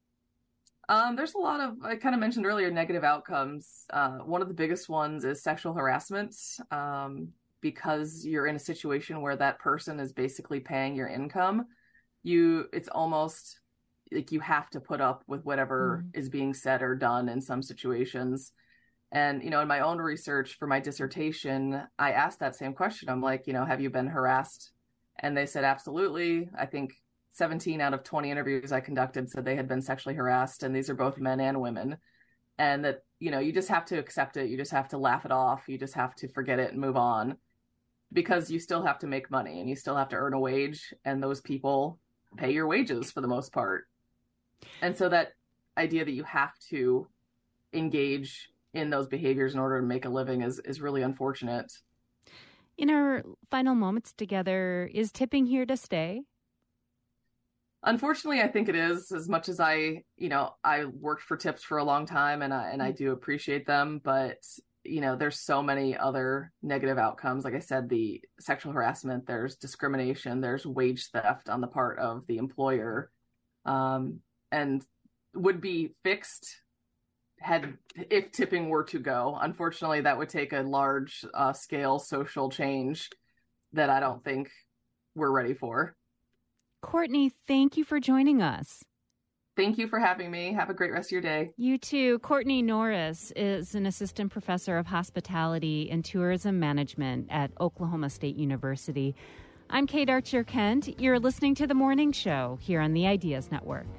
Um, there's a lot of, I kind of mentioned earlier, negative outcomes. Uh, one of the biggest ones is sexual harassment. Um, because you're in a situation where that person is basically paying your income, you it's almost like you have to put up with whatever mm. is being said or done in some situations. And, you know, in my own research for my dissertation, I asked that same question. I'm like, you know, have you been harassed? And they said, absolutely. I think seventeen out of twenty interviews I conducted said they had been sexually harassed. And these are both men and women. And that, you know, you just have to accept it. You just have to laugh it off. You just have to forget it and move on. Because you still have to make money and you still have to earn a wage, and those people pay your wages for the most part. And so that idea that you have to engage in those behaviors in order to make a living is, is really unfortunate. In our final moments together, is tipping here to stay? Unfortunately, I think it is. As much as I, you know, I worked for tips for a long time and I, and I do appreciate them, but you know, there's so many other negative outcomes. Like I said, the sexual harassment, there's discrimination, there's wage theft on the part of the employer, um, and would be fixed had if tipping were to go. Unfortunately, that would take a large uh, scale social change that I don't think we're ready for. Courtney, thank you for joining us. Thank you for having me. Have a great rest of your day. You too. Courtney Norris is an assistant professor of hospitality and tourism management at Oklahoma State University. I'm Kate Archer-Kent. You're listening to The Morning Show here on the Ideas Network.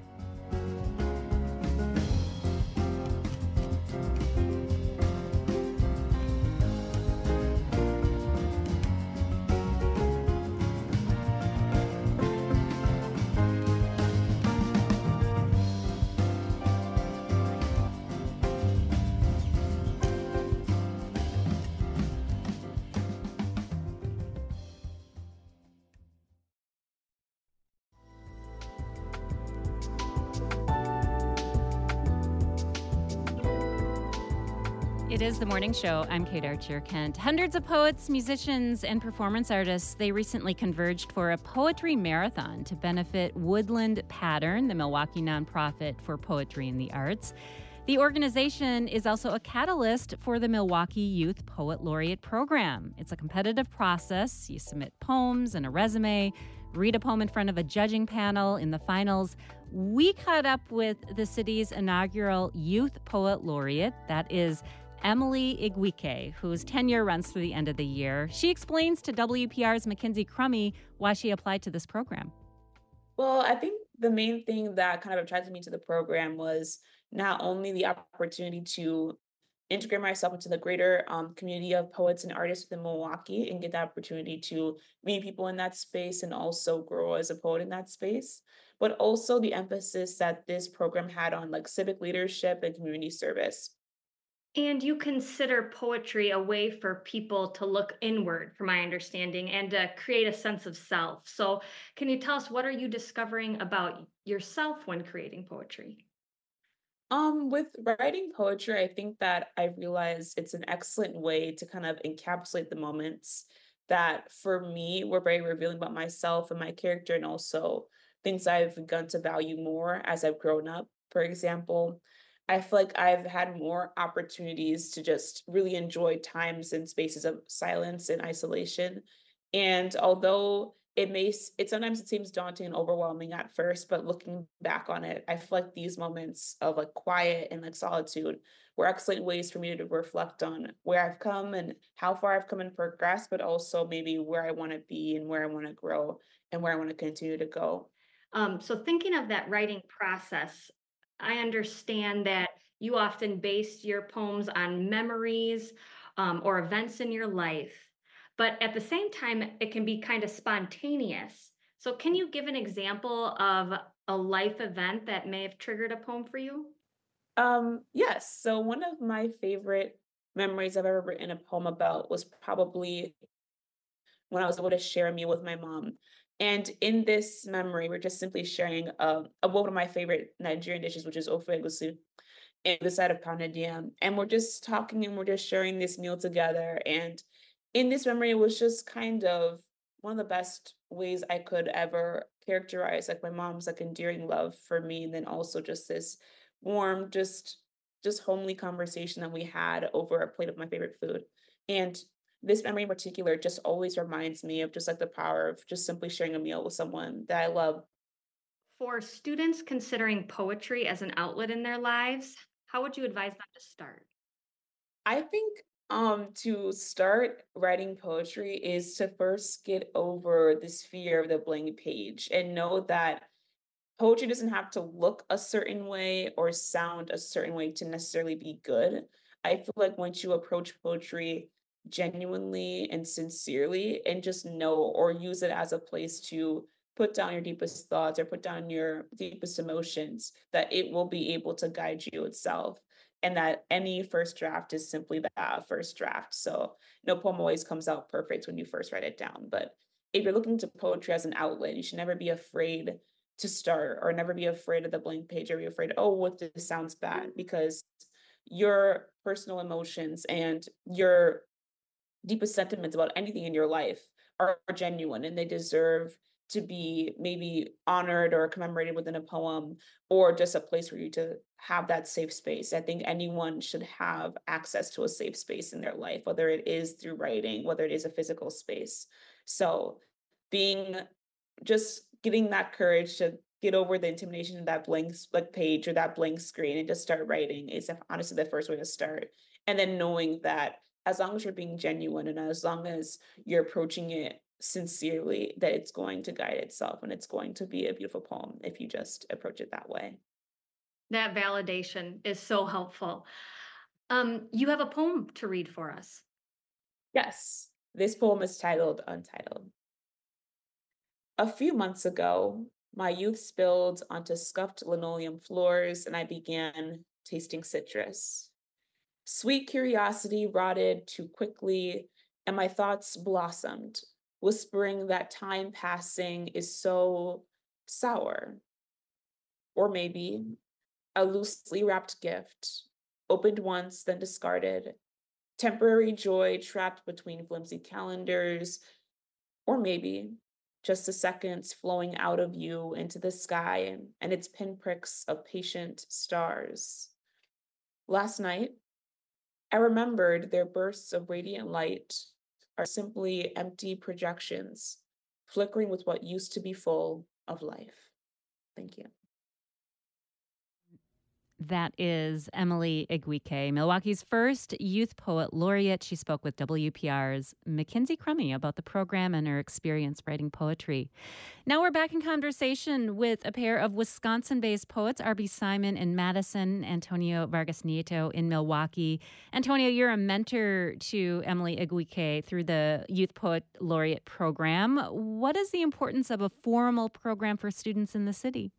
It is the morning show. I'm Kate Archer Kent. Hundreds of poets, musicians, and performance artists, they recently converged for a poetry marathon to benefit Woodland Pattern, the Milwaukee nonprofit for poetry and the arts. The organization is also a catalyst for the Milwaukee Youth Poet Laureate Program. It's a competitive process. You submit poems and a resume, read a poem in front of a judging panel. In the finals, we caught up with the city's inaugural Youth Poet Laureate. That is Emily Igwike, whose tenure runs through the end of the year. She explains to W P R's Mackenzie Crummy why she applied to this program. Well, I think the main thing that kind of attracted me to the program was not only the opportunity to integrate myself into the greater um, community of poets and artists within Milwaukee and get the opportunity to meet people in that space and also grow as a poet in that space, but also the emphasis that this program had on like civic leadership and community service. And you consider poetry a way for people to look inward, from my understanding, and to create a sense of self. So can you tell us, what are you discovering about yourself when creating poetry? Um, with writing poetry, I think that I realized it's an excellent way to kind of encapsulate the moments that for me were very revealing about myself and my character, and also things I've begun to value more as I've grown up. For example, I feel like I've had more opportunities to just really enjoy times and spaces of silence and isolation. And although it may, s- it sometimes it seems daunting and overwhelming at first, but looking back on it, I feel like these moments of like quiet and like solitude were excellent ways for me to reflect on where I've come and how far I've come and progressed, but also maybe where I want to be and where I want to grow and where I want to continue to go. Um, so thinking of that writing process, I understand that you often base your poems on memories um, or events in your life, but at the same time, it can be kind of spontaneous. So can you give an example of a life event that may have triggered a poem for you? Um, yes. So one of my favorite memories I've ever written a poem about was probably when I was able to share a meal with my mom. And in this memory, we're just simply sharing um, a, one of my favorite Nigerian dishes, which is ofe egusi, and the side of pounded yam. And we're just talking and we're just sharing this meal together. And in this memory, it was just kind of one of the best ways I could ever characterize like my mom's like endearing love for me. And then also just this warm, just just homely conversation that we had over a plate of my favorite food. And this memory in particular just always reminds me of just like the power of just simply sharing a meal with someone that I love. For students considering poetry as an outlet in their lives, how would you advise them to start? I think um to start writing poetry is to first get over this fear of the blank page and know that poetry doesn't have to look a certain way or sound a certain way to necessarily be good. I feel like once you approach poetry genuinely and sincerely and just know or use it as a place to put down your deepest thoughts or put down your deepest emotions, that it will be able to guide you itself. And that any first draft is simply that first draft. So no poem always comes out perfect when you first write it down. But if you're looking to poetry as an outlet, you should never be afraid to start or never be afraid of the blank page or be afraid, oh, what if this sounds bad? Because your personal emotions and your deepest sentiments about anything in your life are genuine and they deserve to be maybe honored or commemorated within a poem or just a place for you to have that safe space. I think anyone should have access to a safe space in their life, whether it is through writing, whether it is a physical space. So being just getting that courage to get over the intimidation of that blank like page or that blank screen and just start writing is honestly the first way to start. And then knowing that as long as you're being genuine and as long as you're approaching it sincerely, that it's going to guide itself and it's going to be a beautiful poem if you just approach it that way. That validation is so helpful. Um, you have a poem to read for us. Yes, this poem is titled Untitled. A few months ago, my youth spilled onto scuffed linoleum floors and I began tasting citrus. Sweet curiosity rotted too quickly, and my thoughts blossomed, whispering that time passing is so sour. Or maybe a loosely wrapped gift, opened once, then discarded, temporary joy trapped between flimsy calendars, or maybe just the seconds flowing out of you into the sky and, and its pinpricks of patient stars. Last night, I remembered their bursts of radiant light are simply empty projections, flickering with what used to be full of life. Thank you. That is Emily Iguike, Milwaukee's first Youth Poet Laureate. She spoke with W P R's Mackenzie Crummy about the program and her experience writing poetry. Now we're back in conversation with a pair of Wisconsin-based poets, R B Simon in Madison, Antonio Vargas Nieto in Milwaukee. Antonio, you're a mentor to Emily Iguike through the Youth Poet Laureate program. What is the importance of a formal program for students in the city?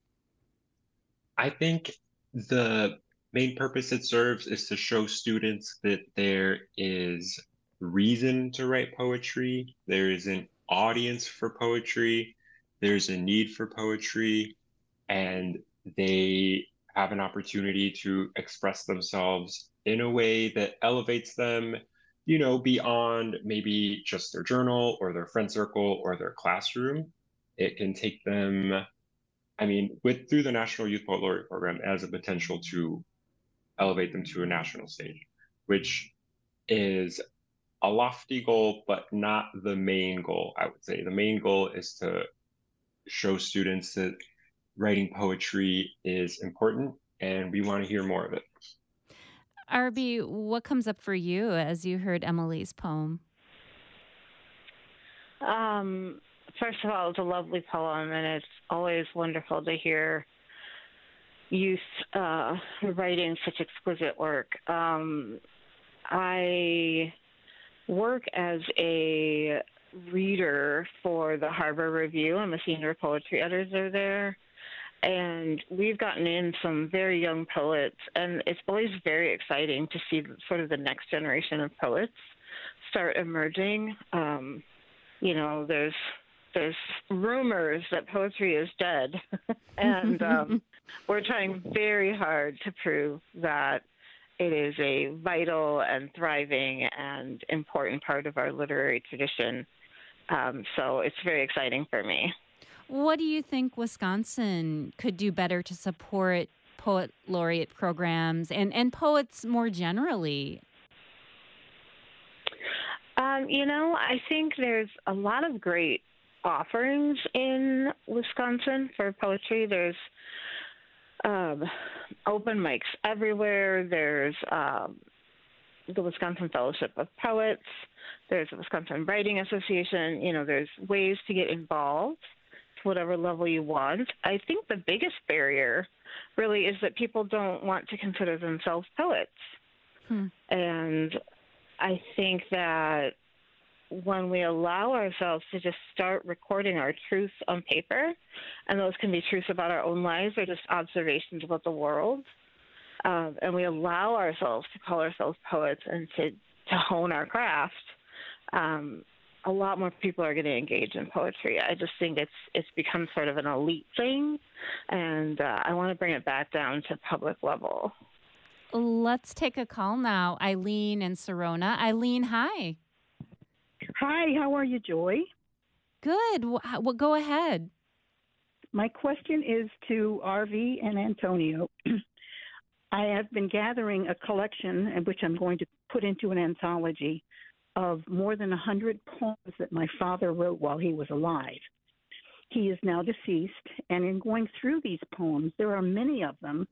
I think the main purpose it serves is to show students that there is reason to write poetry, there is an audience for poetry, there's a need for poetry, and they have an opportunity to express themselves in a way that elevates them, you know, beyond maybe just their journal or their friend circle or their classroom. It can take them, I mean, with through the National Youth Poet Laureate program, as a potential to elevate them to a national stage, which is a lofty goal, but not the main goal, I would say. The main goal is to show students that writing poetry is important, and we want to hear more of it. R B, what comes up for you as you heard Emily's poem? Um... First of all, it's a lovely poem, and it's always wonderful to hear youth uh, writing such exquisite work. Um, I work as a reader for the Harbor Review. I'm a senior poetry editor there, and we've gotten in some very young poets, and it's always very exciting to see sort of the next generation of poets start emerging. Um, you know, there's There's rumors that poetry is dead, and um, we're trying very hard to prove that it is a vital and thriving and important part of our literary tradition. Um, so it's very exciting for me. What do you think Wisconsin could do better to support poet laureate programs and, and poets more generally? Um, you know, I think there's a lot of great offerings in Wisconsin for poetry. There's um, open mics everywhere. There's um, the Wisconsin Fellowship of Poets. There's the Wisconsin Writing Association. You know, there's ways to get involved to whatever level you want. I think the biggest barrier really is that people don't want to consider themselves poets. Hmm. And I think that when we allow ourselves to just start recording our truths on paper, and those can be truths about our own lives or just observations about the world, um, and we allow ourselves to call ourselves poets and to, to hone our craft, um, a lot more people are going to engage in poetry. I just think it's it's become sort of an elite thing, and uh, I want to bring it back down to public level. Let's take a call now. Eileen and Serona. Eileen, hi. Hi, how are you, Joy? Good. Well, go ahead. My question is to R V and Antonio. I have been gathering a collection, which I'm going to put into an anthology, of more than one hundred poems that my father wrote while he was alive. He is now deceased, and in going through these poems, there are many of them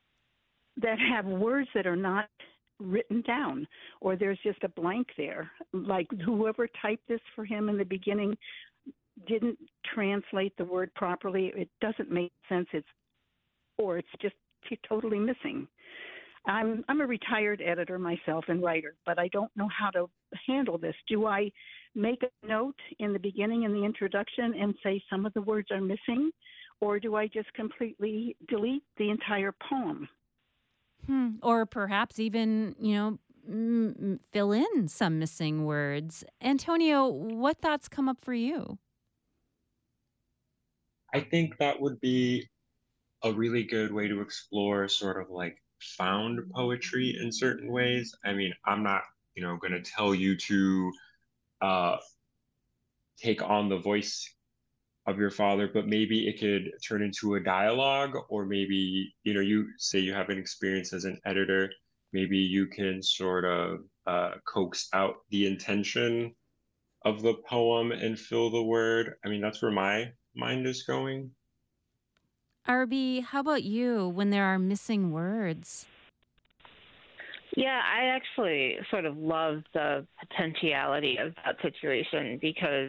that have words that are not written down, or there's just a blank there. Like whoever typed this for him in the beginning didn't translate the word properly. It doesn't make sense. It's or it's just t- totally missing. I'm I'm a retired editor myself and writer, but I don't know how to handle this. Do I make a note in the beginning in the introduction and say some of the words are missing, or do I just completely delete the entire poem? Hmm. Or perhaps even, you know, m- fill in some missing words. Antonio, what thoughts come up for you? I think that would be a really good way to explore sort of like found poetry in certain ways. I mean, I'm not, you know, going to tell you to uh, take on the voice of your father, but maybe it could turn into a dialogue, or maybe, you know, you say you have an experience as an editor, maybe you can sort of uh, coax out the intention of the poem and fill the word. I mean, that's where my mind is going. Arby, how about you when there are missing words? Yeah, I actually sort of love the potentiality of that situation because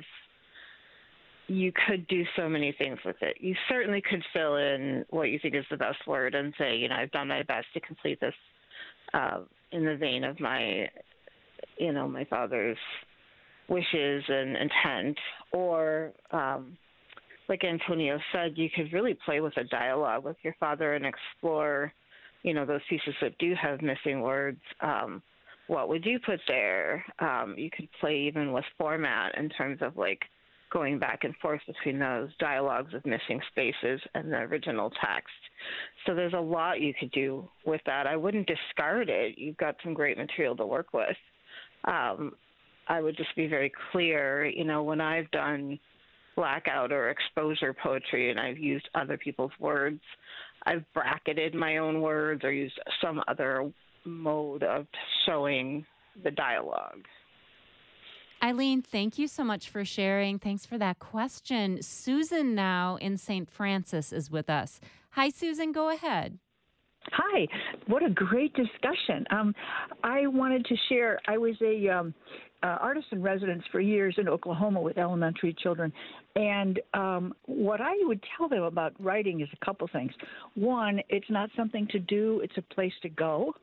you could do so many things with it. You certainly could fill in what you think is the best word and say, you know, I've done my best to complete this uh, in the vein of my, you know, my father's wishes and intent. Or, um, like Antonio said, you could really play with a dialogue with your father and explore, you know, those pieces that do have missing words. Um, what would you put there? Um, you could play even with format in terms of like going back and forth between those dialogues of missing spaces and the original text. So there's a lot you could do with that. I wouldn't discard it. You've got some great material to work with. Um, I would just be very clear, you know, when I've done blackout or exposure poetry and I've used other people's words, I've bracketed my own words or used some other mode of showing the dialogue. Eileen, thank you so much for sharing. Thanks for that question. Susan now in Saint Francis is with us. Hi, Susan, go ahead. Hi, what a great discussion. Um, I wanted to share, I was a um, uh, artist in residence for years in Oklahoma with elementary children, and um, what I would tell them about writing is a couple things. One, it's not something to do, it's a place to go.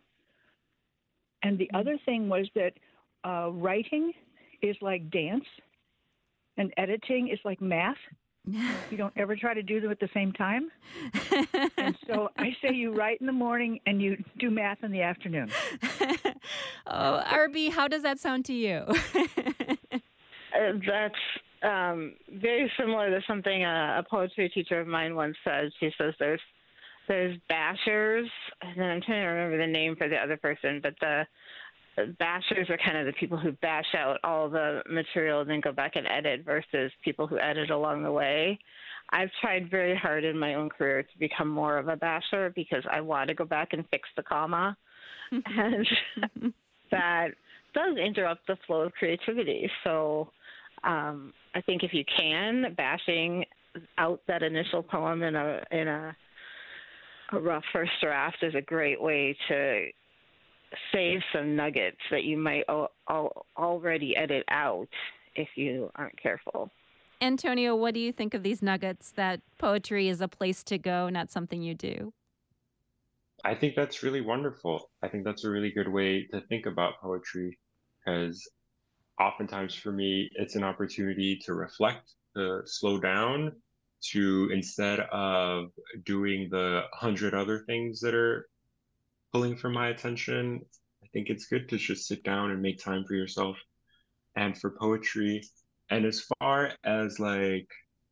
And the other thing was that uh, writing is like dance, and editing is like math. You don't ever try to do them at the same time. And so I say you write in the morning and you do math in the afternoon. Oh, Arby, how does that sound to you? uh, that's um, very similar to something a, a poetry teacher of mine once said. She says there's there's bashers, and then I'm trying to remember the name for the other person, but the bashers are kind of the people who bash out all the material and then go back and edit versus people who edit along the way. I've tried very hard in my own career to become more of a basher because I want to go back and fix the comma. And that does interrupt the flow of creativity. So um, I think if you can, bashing out that initial poem in a in a, a rough first draft is a great way to save some nuggets that you might al- al- already edit out if you aren't careful. Antonio, what do you think of these nuggets that poetry is a place to go, not something you do? I think that's really wonderful. I think that's a really good way to think about poetry, because oftentimes for me, it's an opportunity to reflect, to slow down, to instead of doing the hundred other things that are pulling for my attention, I think it's good to just sit down and make time for yourself and for poetry. And as far as like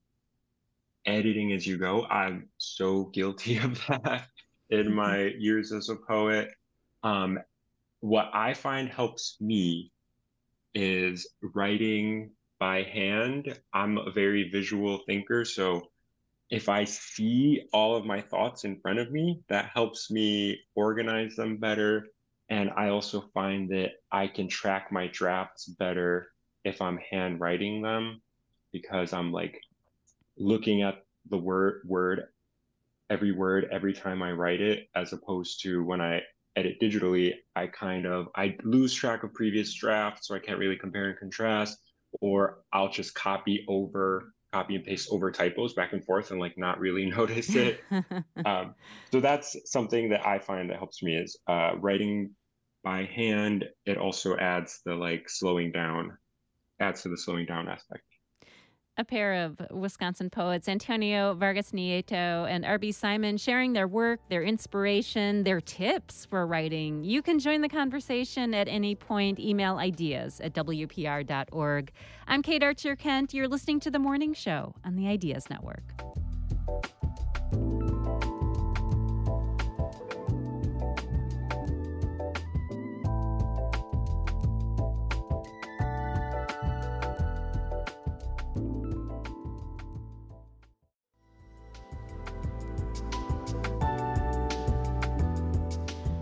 editing as you go, I'm so guilty of that in my years as a poet. Um, what I find helps me is writing by hand. I'm a very visual thinker, so if I see all of my thoughts in front of me, that helps me organize them better. And I also find that I can track my drafts better if I'm handwriting them, because I'm like looking at the word, word, every word, every time I write it, as opposed to when I edit digitally, I kind of, I lose track of previous drafts, so I can't really compare and contrast, or I'll just copy over copy and paste over typos back and forth and like not really notice it. um, so that's something that I find that helps me is uh, writing by hand. It also adds the like slowing down, adds to the slowing down aspect. A pair of Wisconsin poets, Antonio Vargas Nieto and Arby Simon, sharing their work, their inspiration, their tips for writing. You can join the conversation at any point. Email ideas at W P R dot org. I'm Kate Archer-Kent. You're listening to The Morning Show on the Ideas Network.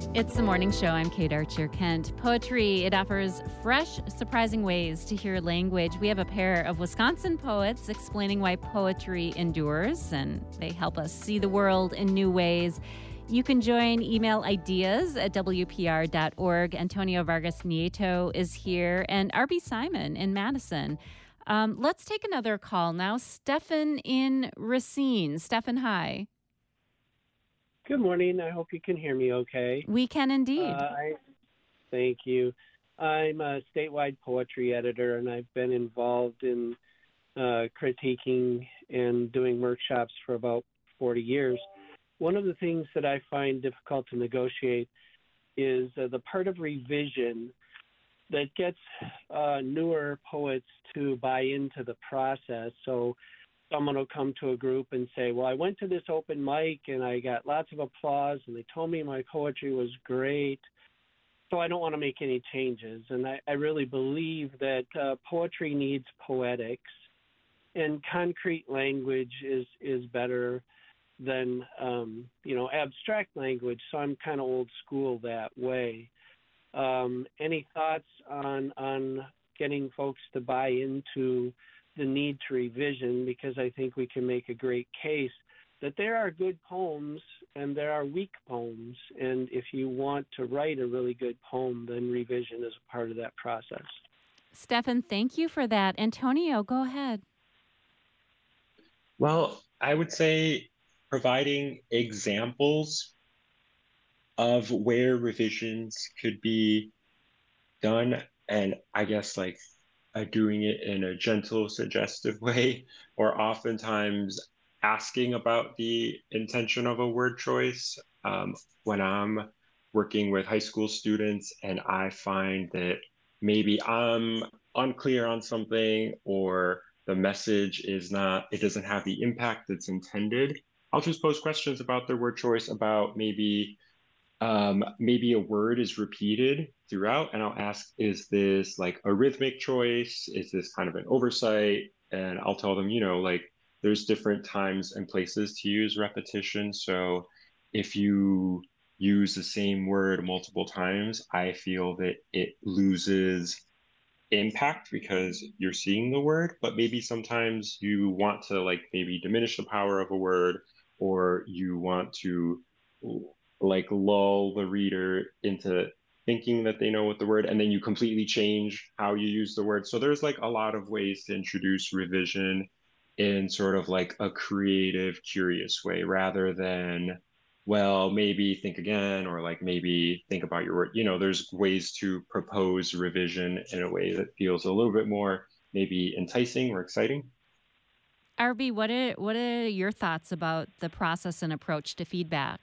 It's the morning show. I'm Kate Archer Kent. Poetry, it offers fresh, surprising ways to hear language. We have a pair of Wisconsin poets explaining why poetry endures, and they help us see the world in new ways. You can join, email ideas at W P R dot org. Antonio Vargas Nieto is here, and R B Simon in Madison. Um, let's take another call now. Stefan in Racine. Stefan, hi. Good morning. I hope you can hear me okay. We can indeed. Uh, I, thank you. I'm a statewide poetry editor, and I've been involved in uh, critiquing and doing workshops for about forty years. One of the things that I find difficult to negotiate is uh, the part of revision that gets uh, newer poets to buy into the process. So someone will come to a group and say, well, I went to this open mic and I got lots of applause and they told me my poetry was great, so I don't want to make any changes. And I, I really believe that uh, poetry needs poetics, and concrete language is, is better than, um, you know, abstract language. So I'm kind of old school that way. Um, any thoughts on on getting folks to buy into the need to revision? Because I think we can make a great case that there are good poems and there are weak poems. And if you want to write a really good poem, then revision is a part of that process. Stefan, thank you for that. Antonio, go ahead. Well, I would say providing examples of where revisions could be done, and I guess like uh, doing it in a gentle, suggestive way, or oftentimes asking about the intention of a word choice. Um, when I'm working with high school students and I find that maybe I'm unclear on something, or the message is not, it doesn't have the impact that's intended, I'll just pose questions about their word choice, about maybe um, maybe a word is repeated throughout, and I'll ask, is this like a rhythmic choice? Is this kind of an oversight? And I'll tell them, you know, like there's different times and places to use repetition. So if you use the same word multiple times, I feel that it loses impact because you're seeing the word, but maybe sometimes you want to like maybe diminish the power of a word, or you want to like lull the reader into thinking that they know what the word, and then you completely change how you use the word. So there's like a lot of ways to introduce revision in sort of like a creative, curious way, rather than, well, maybe think again, or like maybe think about your word. You know, there's ways to propose revision in a way that feels a little bit more maybe enticing or exciting. R B, what are, what are your thoughts about the process and approach to feedback?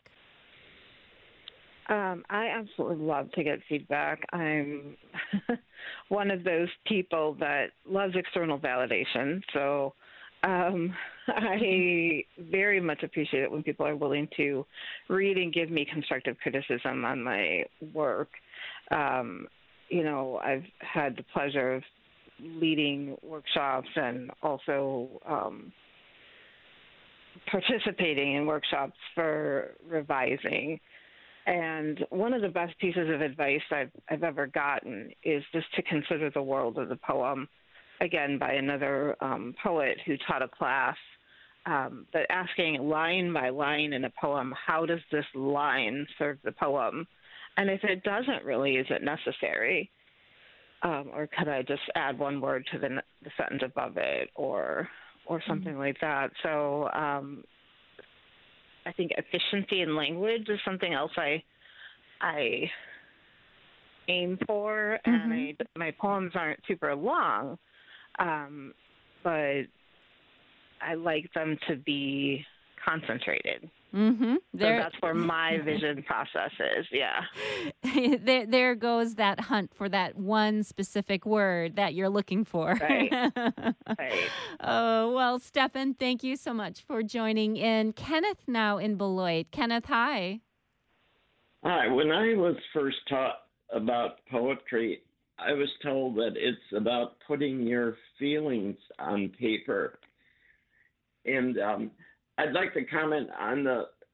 Um, I absolutely love to get feedback. I'm one of those people that loves external validation. So um, I very much appreciate it when people are willing to read and give me constructive criticism on my work. Um, you know, I've had the pleasure of leading workshops and also um, participating in workshops for revising. And one of the best pieces of advice I've, I've ever gotten is just to consider the world of the poem, again, by another um, poet who taught a class, um, but asking line by line in a poem, how does this line serve the poem? And if it doesn't really, is it necessary? Um, or could I just add one word to the, the sentence above it, or or something mm-hmm. like that? So um, I think efficiency in language is something else I I aim for, mm-hmm. and I, my poems aren't super long, um, but I like them to be concentrated. Mm-hmm. So there, that's where my vision process is, yeah. there, there goes that hunt for that one specific word that you're looking for. Right. Right. Oh, well, Stefan, thank you so much for joining in. Kenneth now in Beloit. Kenneth, hi. Hi. When I was first taught about poetry, I was told that it's about putting your feelings on paper. And um, I'd like to comment on the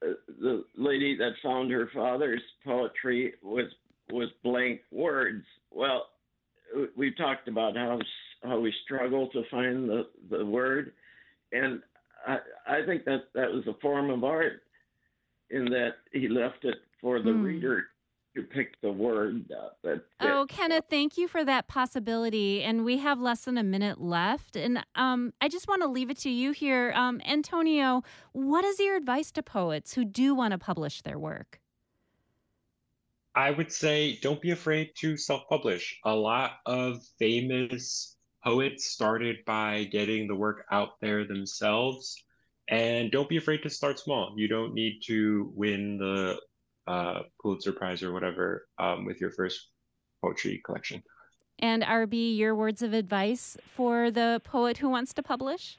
the lady that found her father's poetry was was blank words. Well, we talked about how how we struggle to find the, the word, and I, I think that that was a form of art in that he left it for the mm. reader to pick the word up. That, oh, Kenneth, thank you for that possibility. And we have less than a minute left. And um, I just want to leave it to you here. Um, Antonio, what is your advice to poets who do want to publish their work? I would say don't be afraid to self-publish. A lot of famous poets started by getting the work out there themselves. And don't be afraid to start small. You don't need to win the uh, Pulitzer Prize or whatever um, with your first poetry collection. And R B, your words of advice for the poet who wants to publish?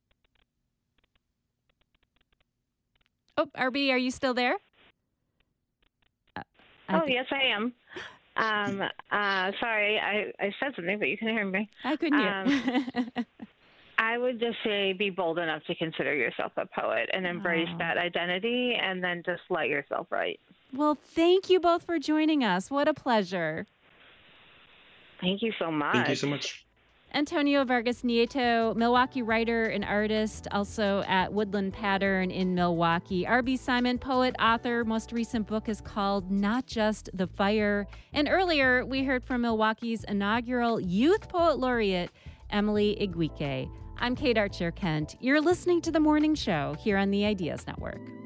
Oh, R B, are you still there? Oh, yes, I am. Um, uh, sorry, I, I said something, but you couldn't hear me. I couldn't hear. Um, I would just say be bold enough to consider yourself a poet and embrace wow. that identity, and then just let yourself write. Well, thank you both for joining us. What a pleasure. Thank you so much. Thank you so much. Antonio Vargas Nieto, Milwaukee writer and artist, also at Woodland Pattern in Milwaukee. R B Simon, poet, author. Most recent book is called Not Just the Fire. And earlier, we heard from Milwaukee's inaugural Youth Poet Laureate, Emily Iguike. I'm Kate Archer Kent. You're listening to The Morning Show here on the Ideas Network.